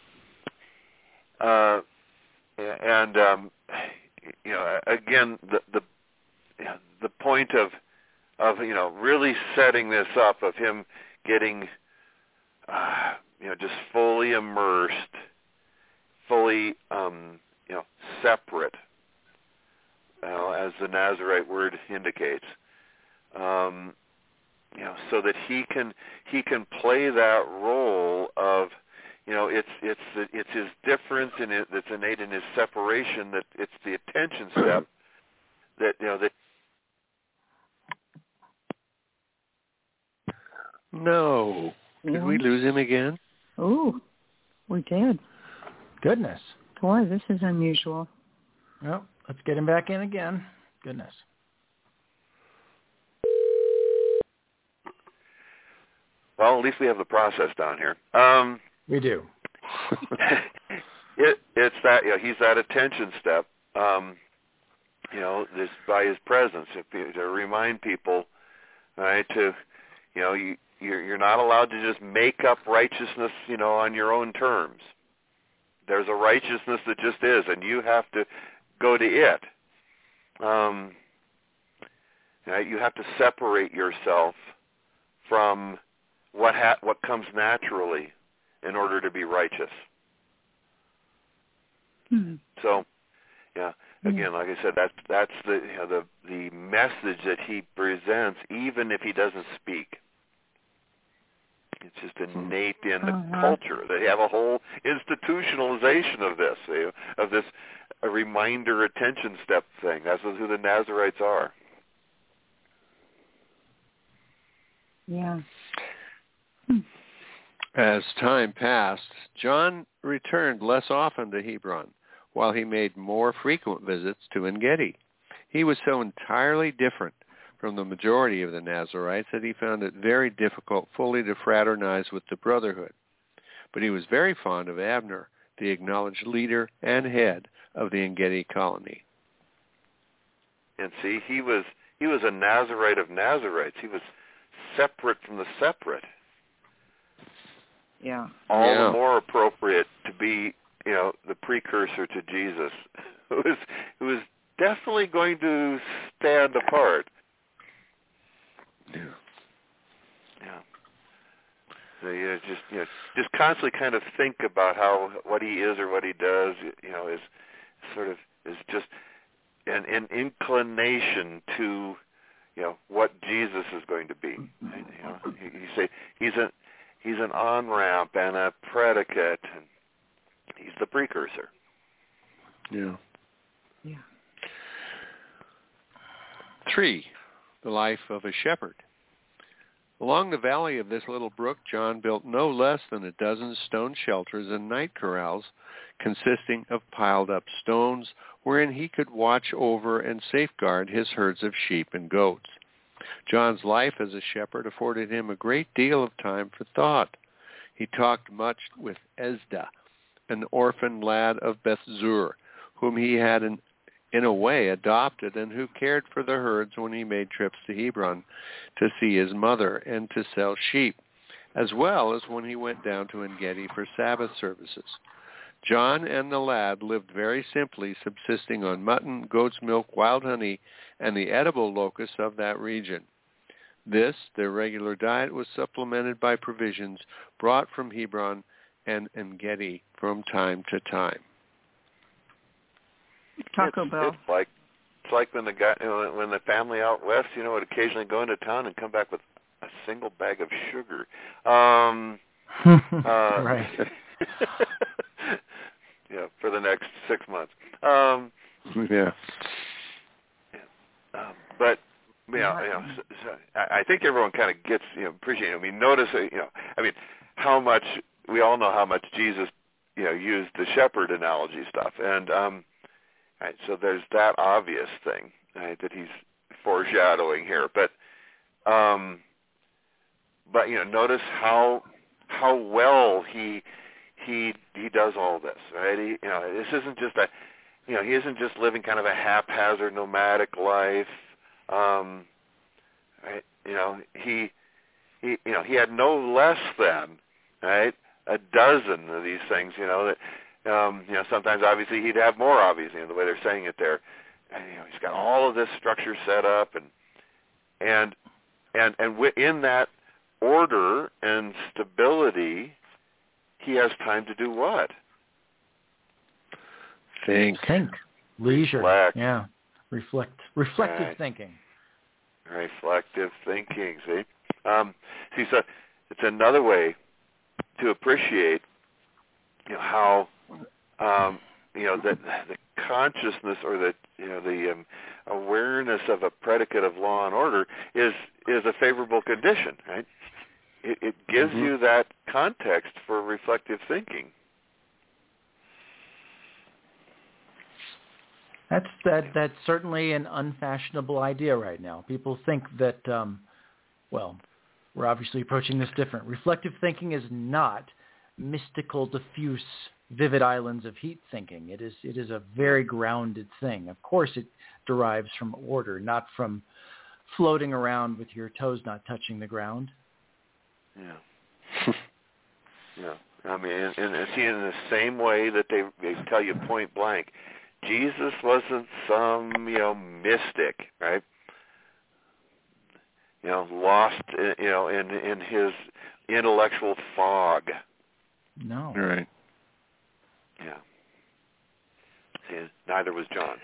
uh, And um, you know, again, the the the point of of you know really setting this up, of him getting uh, you know just fully immersed, fully um, you know separate, you know, as the Nazarite word indicates, um, you know, so that he can he can play that role of, you know, it's it's it's his difference in it that's innate in his separation, that it's the attention step that, you know, that. No. Did yeah. we lose him again? Oh, we did. Goodness. Boy, this is unusual. Well, let's get him back in again. Goodness. Well, at least we have the process down here. Um, we do. it, it's that, you know, he's that attention step, um, you know, this by his presence, if, to remind people, right, to, you know, you, you're, you're not allowed to just make up righteousness, you know, on your own terms. There's a righteousness that just is, and you have to go to it. Um, right, you have to separate yourself from what ha- what comes naturally in order to be righteous. Hmm. So, yeah, again, like I said, that's that's the you know, the the message that he presents, even if he doesn't speak. It's just innate in the uh-huh. culture. They have a whole institutionalization of this, you know, of this a reminder attention step thing. That's who the Nazarites are. Yeah. As time passed, John returned less often to Hebron, while he made more frequent visits to En-Gedi. He was so entirely different from the majority of the Nazarites that he found it very difficult fully to fraternize with the Brotherhood. But he was very fond of Abner, the acknowledged leader and head of the En-Gedi colony. And see, he was he was a Nazarite of Nazarites. He was separate from the separate. Yeah. All yeah. the more appropriate to be, you know, the precursor to Jesus, who is who is definitely going to stand apart. Yeah. Yeah. So you know, just you know, just constantly kind of think about how what he is or what he does, you know, is sort of is just an, an inclination to, you know, what Jesus is going to be. And, you know, you, you say he's a he's an on-ramp and a predicate, and he's the precursor. Yeah. Yeah. Three, the life of a shepherd. Along the valley of this little brook, John built no less than a dozen stone shelters and night corrals consisting of piled-up stones wherein he could watch over and safeguard his herds of sheep and goats. John's life as a shepherd afforded him a great deal of time for thought. He talked much with Esda, an orphan lad of Beth-zur, whom he had in, in a way adopted and who cared for the herds when he made trips to Hebron to see his mother and to sell sheep, as well as when he went down to En-Gedi for Sabbath services. John and the lad lived very simply, subsisting on mutton, goat's milk, wild honey, and the edible locusts of that region. This, their regular diet, was supplemented by provisions brought from Hebron and En-Gedi from time to time. Taco it's, Bell. It's like it's like when the guy, you know, when the family out west, you know, would occasionally go into town and come back with a single bag of sugar. Um, uh, right. Yeah, for the next six months. Um, yeah. Um, but you know, you know so, so I, I think everyone kind of gets, you know, appreciate it. I mean, notice, you know, I mean, how much we all know how much Jesus, you know, used the shepherd analogy stuff, and um, right, so there's that obvious thing, right, that he's foreshadowing here. But, um, but you know, notice how how well he he he does all this, right? He, you know, this isn't just a, you know, he isn't just living kind of a haphazard nomadic life. Um, right? You know, he he you know he had no less than, right, a dozen of these things. You know that um, you know sometimes obviously he'd have more. Obviously, in the way they're saying it there, and, you know, he's got all of this structure set up, and and and and in that order and stability, he has time to do what? Think. Think. Leisure. Reflect. Yeah. Reflect. Reflective Right. thinking. Reflective thinking. See, um, see, so it's another way to appreciate, you know, how, um, you know, that the consciousness or the, you know, the um, awareness of a predicate of law and order is is a favorable condition, right? It, it gives mm-hmm. you that context for reflective thinking. That's that. That's certainly an unfashionable idea right now. People think that, um, well, we're obviously approaching this different. Reflective thinking is not mystical, diffuse, vivid islands of heat thinking. It is. It is a very grounded thing. Of course, it derives from order, not from floating around with your toes not touching the ground. Yeah. Yeah. I mean, and, and see, in the same way that they they tell you point blank, Jesus wasn't some, you know, mystic, right? You know, lost, you know, in in his intellectual fog. No. Right. Yeah. See, neither was John.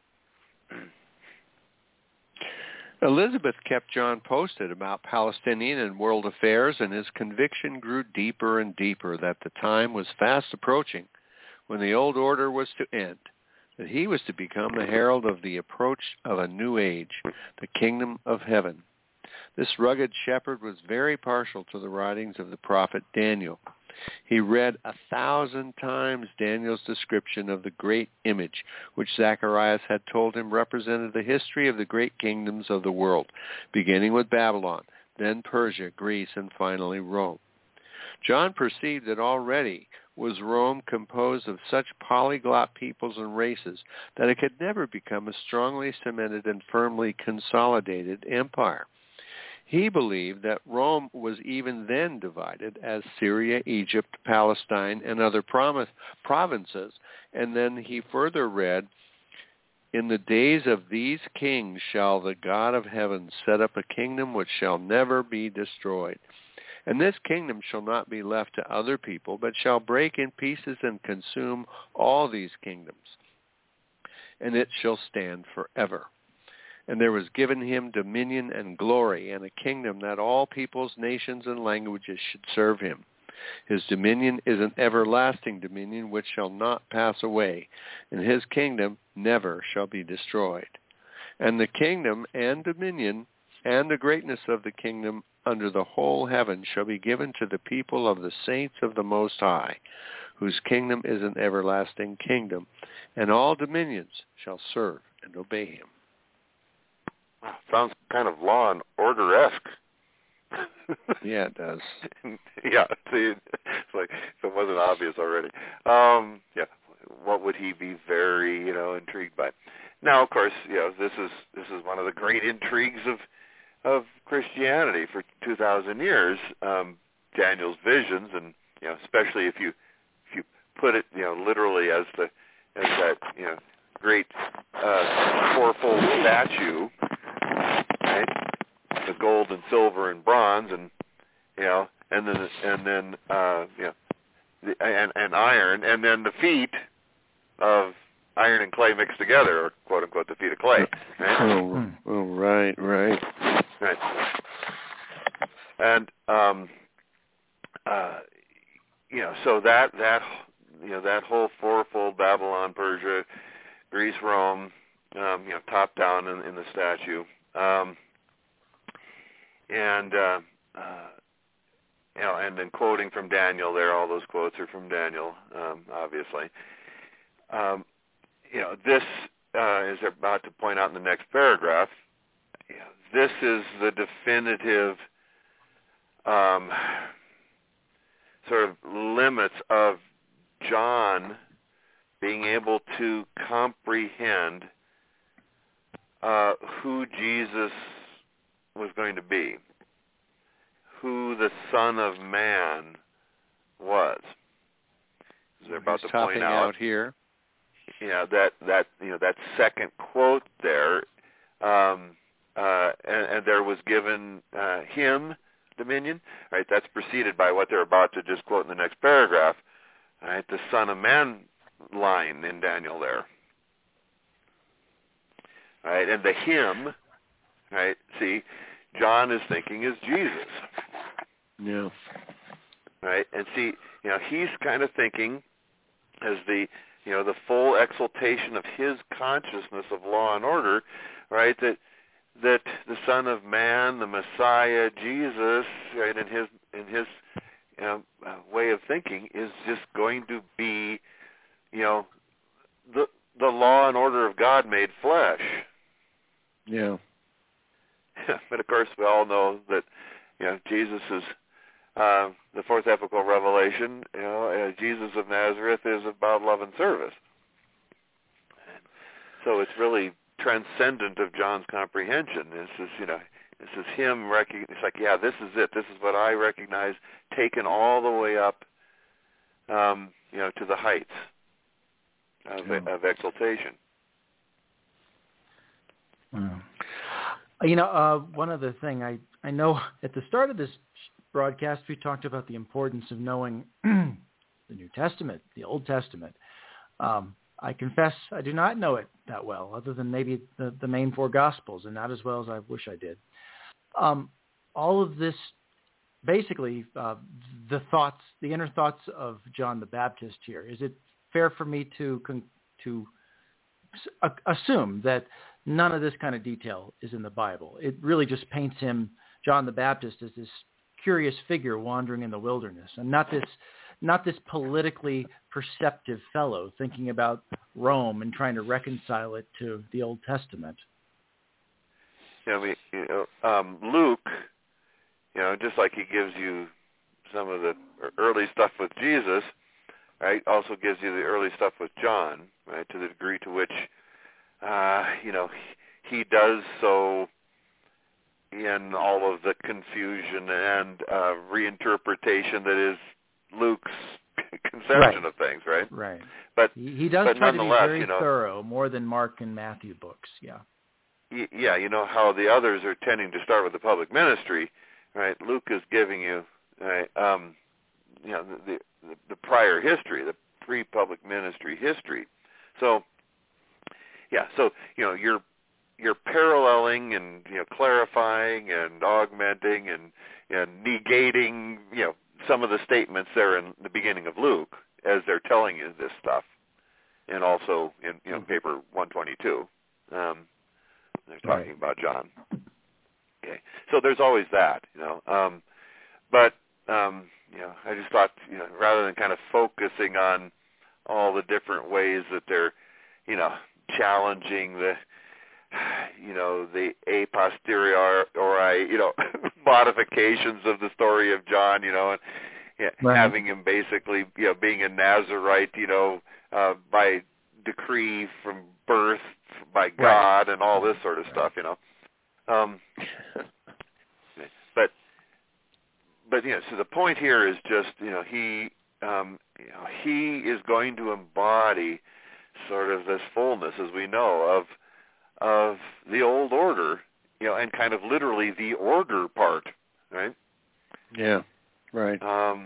Elizabeth kept John posted about Palestinian and world affairs, and his conviction grew deeper and deeper that the time was fast approaching when the old order was to end, that he was to become the herald of the approach of a new age, the kingdom of heaven. This rugged shepherd was very partial to the writings of the prophet Daniel. He read a thousand times Daniel's description of the great image, which Zacharias had told him represented the history of the great kingdoms of the world, beginning with Babylon, then Persia, Greece, and finally Rome. John perceived that already was Rome composed of such polyglot peoples and races that it could never become a strongly cemented and firmly consolidated empire. He believed that Rome was even then divided as Syria, Egypt, Palestine, and other provinces. And then he further read, "In the days of these kings shall the God of heaven set up a kingdom which shall never be destroyed. And this kingdom shall not be left to other people, but shall break in pieces and consume all these kingdoms. And it shall stand forever. And there was given him dominion and glory, and a kingdom that all peoples, nations, and languages should serve him. His dominion is an everlasting dominion which shall not pass away, and his kingdom never shall be destroyed. And the kingdom and dominion and the greatness of the kingdom under the whole heaven shall be given to the people of the saints of the Most High, whose kingdom is an everlasting kingdom, and all dominions shall serve and obey him." Wow, sounds kind of law and order-esque. Yeah, it does. Yeah, see, it's like if it wasn't obvious already. Um, yeah, what would he be very, you know, intrigued by? Now, of course, you know, this is this is one of the great intrigues of of Christianity for two thousand years. Um, Daniel's visions, and you know, especially if you if you put it, you know, literally as the as that you know great uh, fourfold statue. Right? The gold and silver and bronze, and you know, and then and then uh, you know, the, and and iron, and then the feet of iron and clay mixed together, or quote unquote the feet of clay. Right? Oh, oh right, right, right. And um, uh, you know, so that that you know that whole fourfold Babylon, Persia, Greece, Rome, um, you know, top down in, in the statue. Um, and uh, uh, you know, and then quoting from Daniel there, all those quotes are from Daniel, um, obviously. Um, you know, this uh, is about to point out in the next paragraph. You know, this is the definitive um, sort of limits of John being able to comprehend uh, who Jesus was going to be, who the Son of Man was. They're about He's to point topping out, out here. you know, that that you know that second quote there, um, uh, and, and there was given uh, him dominion, right? That's preceded by what they're about to just quote in the next paragraph, right? The Son of Man line in Daniel there, right? And the him, right? See, John is thinking is Jesus. Yeah. Right, and see, you know, he's kind of thinking as the, you know, the full exaltation of his consciousness of law and order, right? That that the Son of Man, the Messiah, Jesus, right, in his in his you know, uh, way of thinking, is just going to be, you know, the the law and order of God made flesh. Yeah. But of course, we all know that, you know, Jesus is. Uh, the fourth epical revelation, you know, uh, Jesus of Nazareth is about love and service. So it's really transcendent of John's comprehension. This is, you know, this is him. Rec- it's like, yeah, this is it. This is what I recognize, taken all the way up, um, you know, to the heights of, yeah. of exaltation. Wow. You know, uh, one other thing, I, I know at the start of this broadcast, we talked about the importance of knowing the New Testament, the Old Testament. Um, I confess I do not know it that well, other than maybe the, the main four Gospels, and not as well as I wish I did. Um, all of this, basically, uh, the thoughts, the inner thoughts of John the Baptist here. Is it fair for me to to assume that none of this kind of detail is in the Bible? It really just paints him, John the Baptist, as this curious figure wandering in the wilderness, and not this not this politically perceptive fellow thinking about Rome and trying to reconcile it to the Old Testament. You know, I mean, you know, um, Luke, you know, just like he gives you some of the early stuff with Jesus, right, also gives you the early stuff with John, right, to the degree to which, uh, you know, he, he does so in all of the confusion and uh, reinterpretation that is Luke's conception right. of things, right? Right. But he, he does but try to be very you know, thorough, more than Mark and Matthew books. Yeah. Y- yeah, you know how the others are tending to start with the public ministry, right? Luke is giving you, right, um, you know, the, the the prior history, the pre-public ministry history. So, yeah, so you know you're. You're paralleling and, you know, clarifying and augmenting and, and negating, you know, some of the statements there in the beginning of Luke as they're telling you this stuff, and also in, you know, paper one twenty-two, um, they're talking right. about John. Okay, so there's always that, you know, um, but um, you know, I just thought, you know, rather than kind of focusing on all the different ways that they're, you know, challenging the you know, the a posteriori, you know, modifications of the story of John, you know, and yeah, right. having him basically, you know, being a Nazarite, you know, uh, by decree from birth by God right. and all this sort of right. stuff, you know. Um, but, but, you know, so the point here is just, you know, he, um, you know, he is going to embody sort of this fullness, as we know, of of the old order, you know, and kind of literally the order part, right? Yeah, right. Um,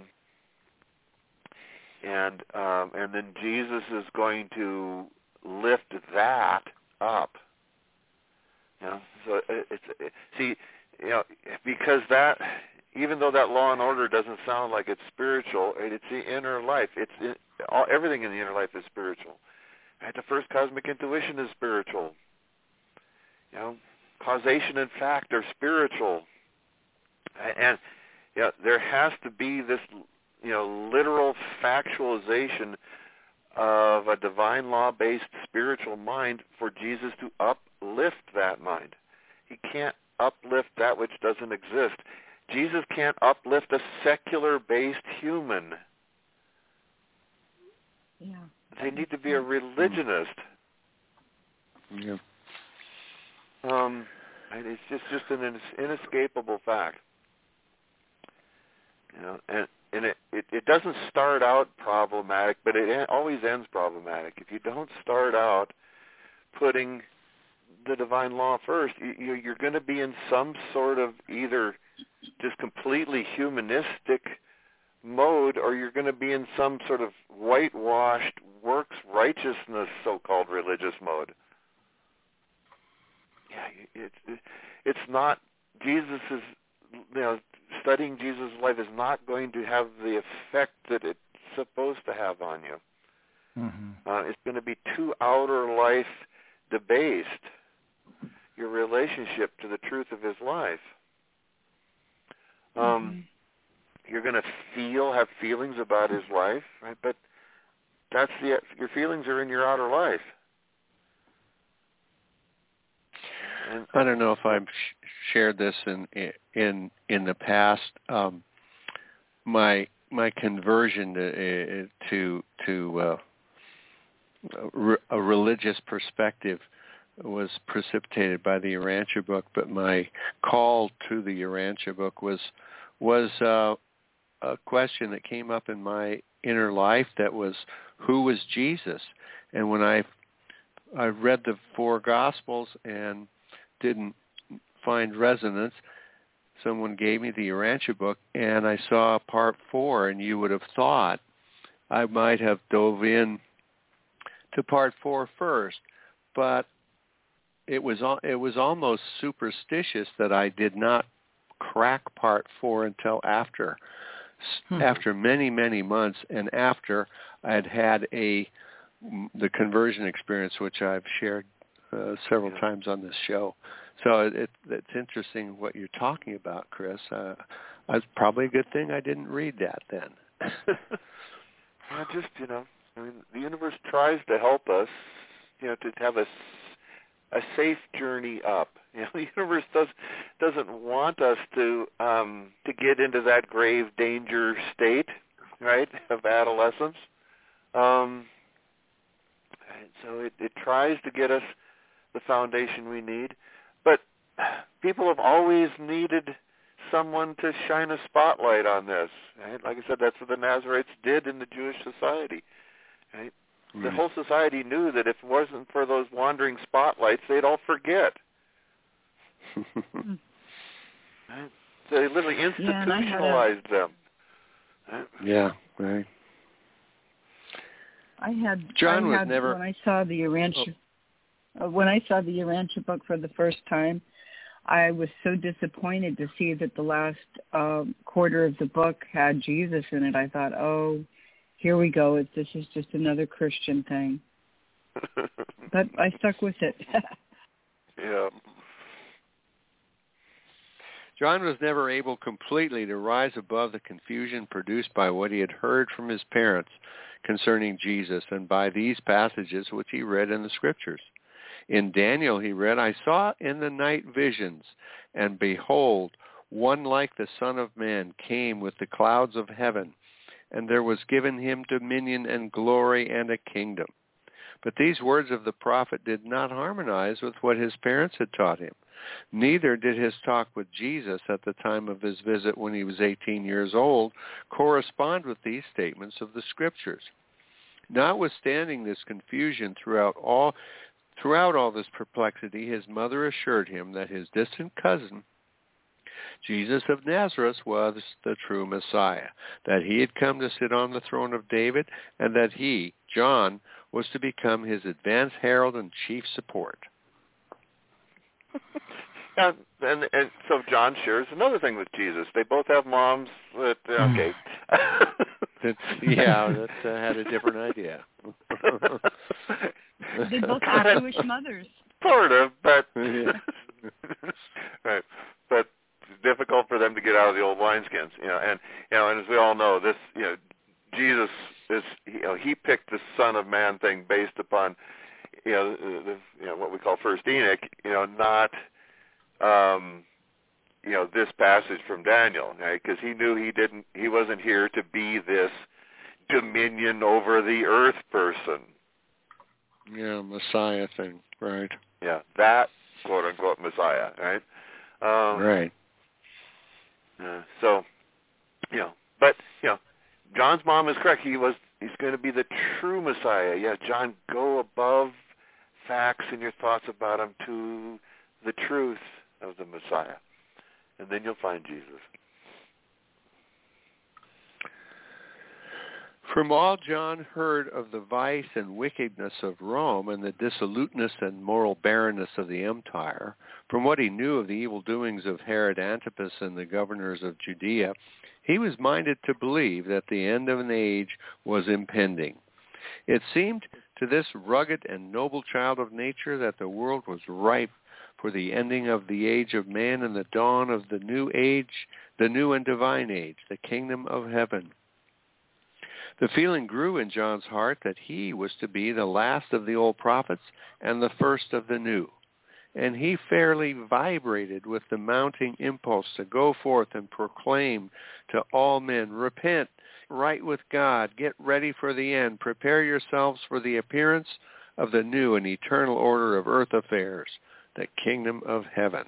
and um, and then Jesus is going to lift that up. You know, so it, it's it, see, you know, because that, even though that law and order doesn't sound like it's spiritual, it's the inner life. It's it, all, everything in the inner life is spiritual. Right? The first cosmic intuition is spiritual. You know, causation and fact are spiritual, and you know, there has to be this, you know, literal factualization of a divine law-based spiritual mind for Jesus to uplift that mind. He can't uplift that which doesn't exist. Jesus can't uplift a secular-based human. Yeah. They need to be a religionist. Yeah. Um, and it's just, just an inescapable fact. You know, and and it, it it, it doesn't start out problematic, but it en- always ends problematic. If you don't start out putting the divine law first, you, you're going to be in some sort of either just completely humanistic mode, or you're going to be in some sort of whitewashed works righteousness so-called religious mode. Yeah, it's it's not Jesus is you know studying Jesus' life is not going to have the effect that it's supposed to have on you. Mm-hmm. Uh, it's going to be too outer life debased your relationship to the truth of his life. Um, mm-hmm. You're going to feel, have feelings about his life, right? But that's the your feelings are in your outer life. And, I don't know if I've sh- shared this in in in the past. Um, my my conversion to to to uh, a religious perspective was precipitated by the Urantia book, but my call to the Urantia book was was uh, a question that came up in my inner life that was, who was Jesus? And when I I read the four Gospels and didn't find resonance, someone gave me the Urantia book, and I saw part four, and you would have thought I might have dove in to part four first, but it was it was almost superstitious that I did not crack part four until after, hmm. after many, many months, and after I had had a the conversion experience, which I've shared uh, several yeah. times on this show. So it, it, it's interesting what you're talking about, Chris. Uh, it's probably a good thing I didn't read that then. Well, just, you know, I mean, the universe tries to help us, you know, to have a, a safe journey up. You know, the universe does, doesn't want us to um, to get into that grave danger state, right, of adolescence. Um, and so it, it tries to get us the foundation we need. But people have always needed someone to shine a spotlight on this. Right? Like I said, that's what the Nazarites did in the Jewish society. Right? Right. The whole society knew that if it wasn't for those wandering spotlights, they'd all forget. Right? So they literally institutionalized yeah, them. Right? Yeah, right. I had John I was had, never when I saw the Urantia oh. uh, when I saw the Urantia book for the first time, I was so disappointed to see that the last um, quarter of the book had Jesus in it. I thought, oh, here we go. This is just another Christian thing. But I stuck with it. Yeah. John was never able completely to rise above the confusion produced by what he had heard from his parents concerning Jesus and by these passages which he read in the Scriptures. In Daniel he read, I saw in the night visions, and behold, one like the Son of Man came with the clouds of heaven, and there was given him dominion and glory and a kingdom. But these words of the prophet did not harmonize with what his parents had taught him. Neither did his talk with Jesus at the time of his visit when he was eighteen years old correspond with these statements of the Scriptures. Notwithstanding this confusion throughout all throughout all this perplexity, his mother assured him that his distant cousin, Jesus of Nazareth, was the true Messiah, that he had come to sit on the throne of David, and that he, John, was to become his advance herald and chief support. And, and and so John shares another thing with Jesus. They both have moms that, okay. That's, yeah, that uh, had a different idea. They both have Jewish mothers. Sort of, but yeah. Right. But it's difficult for them to get out of the old wineskins, you know. And you know, and as we all know, this, you know, Jesus is, you know, he picked the Son of Man thing based upon, you know, the, you know, what we call First Enoch, you know, not, um, you know, this passage from Daniel, right? Because he knew he didn't, he wasn't here to be this dominion over the earth person. Yeah, Messiah thing, right? Yeah, that quote unquote Messiah, right? Um, right. Uh, so, you know, but you know, John's mom is correct. He was. He's going to be the true Messiah. Yeah, John, go above facts and your thoughts about him to the truth of the Messiah, and then you'll find Jesus. From all John heard of the vice and wickedness of Rome and the dissoluteness and moral barrenness of the empire, from what he knew of the evil doings of Herod Antipas and the governors of Judea, he was minded to believe that the end of an age was impending. It seemed to this rugged and noble child of nature that the world was ripe for the ending of the age of man and the dawn of the new age, the new and divine age, the kingdom of heaven. The feeling grew in John's heart that he was to be the last of the old prophets and the first of the new. And he fairly vibrated with the mounting impulse to go forth and proclaim to all men, repent, right with God, get ready for the end, prepare yourselves for the appearance of the new and eternal order of earth affairs, the kingdom of heaven.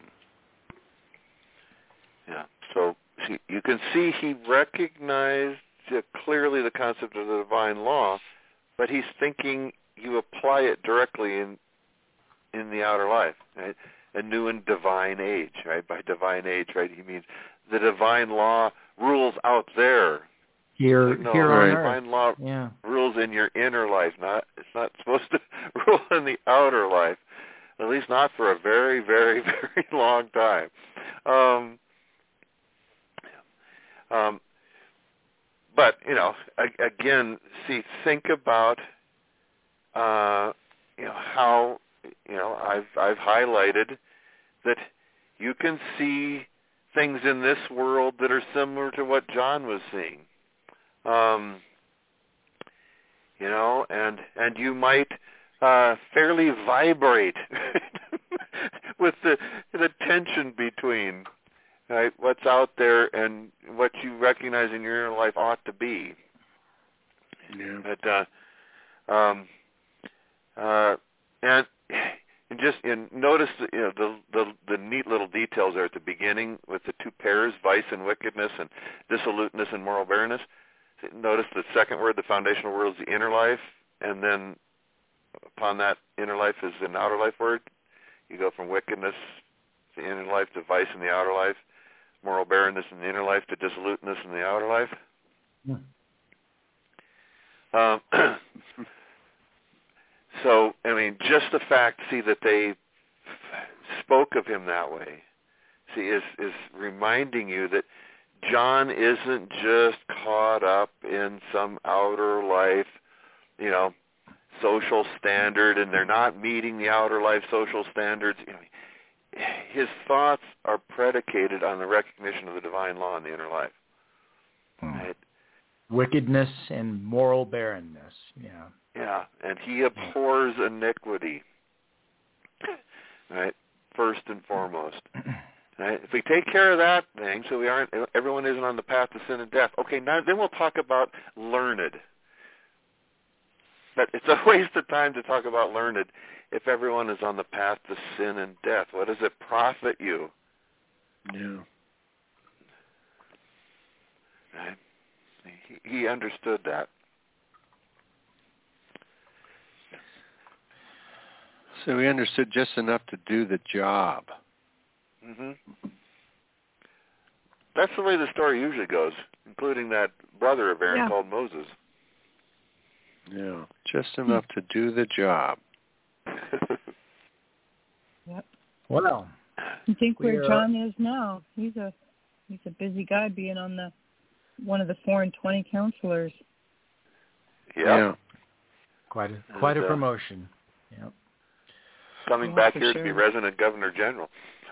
Yeah, so you can see he recognized clearly the concept of the divine law, but he's thinking you apply it directly in in the outer life, right? A new and divine age, right? By divine age, right? He means the divine law rules out there. Here, like, no, here the on divine earth. law yeah. rules in your inner life. Not it's not supposed to rule in the outer life, at least not for a very, very, very long time. Um, um, but you know, again, see, think about uh, you know how. You know, I've I've highlighted that you can see things in this world that are similar to what John was seeing. Um, you know, and and you might uh, fairly vibrate with the the tension between right what's out there and what you recognize in your inner life ought to be. Yeah. But uh, um, uh, and. And just and notice the, you know, the, the the neat little details there at the beginning with the two pairs, vice and wickedness, and dissoluteness and moral barrenness. Notice the second word, the foundational word, is the inner life, and then upon that inner life is an outer life word. You go from wickedness, the inner life, to vice in the outer life, moral barrenness in the inner life, to dissoluteness in the outer life. Yeah. Um, So, I mean, just the fact, see, that they spoke of him that way, see, is, is reminding you that John isn't just caught up in some outer life, you know, social standard, and they're not meeting the outer life social standards. You know, his thoughts are predicated on the recognition of the divine law in the inner life. Hmm. Right? Wickedness and moral barrenness, yeah. Yeah, and he abhors iniquity, right, first and foremost. Right? If we take care of that thing, so we aren't, everyone isn't on the path to sin and death. Okay, now then we'll talk about learned. But it's a waste of time to talk about learned if everyone is on the path to sin and death. What does it profit you? Yeah. Right? He, he understood that. So he understood just enough to do the job. Mm-hmm. That's the way the story usually goes, including that brother of Aaron yeah. called Moses. Yeah, just enough to do the job. Yep. Well, I think where are, John is now, he's a he's a busy guy being on the one of the four and twenty counselors. Yep. Yeah. Quite a quite and, a uh, promotion. Yep. Coming Yeah, back for here sure. to be resident governor general.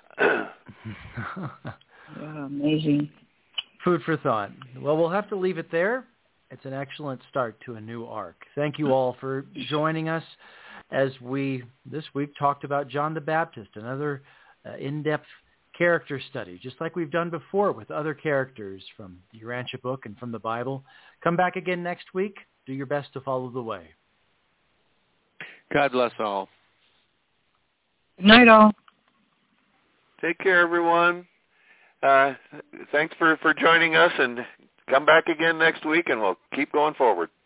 Yeah, amazing. Food for thought. Well, we'll have to leave it there. It's an excellent start to a new arc. Thank you all for joining us as we this week talked about John the Baptist, another uh, in-depth character study, just like we've done before with other characters from the Urantia book and from the Bible. Come back again next week. Do your best to follow the way. God bless all. Good night, all. Take care, everyone. Uh, thanks for, for joining us, and come back again next week, and we'll keep going forward.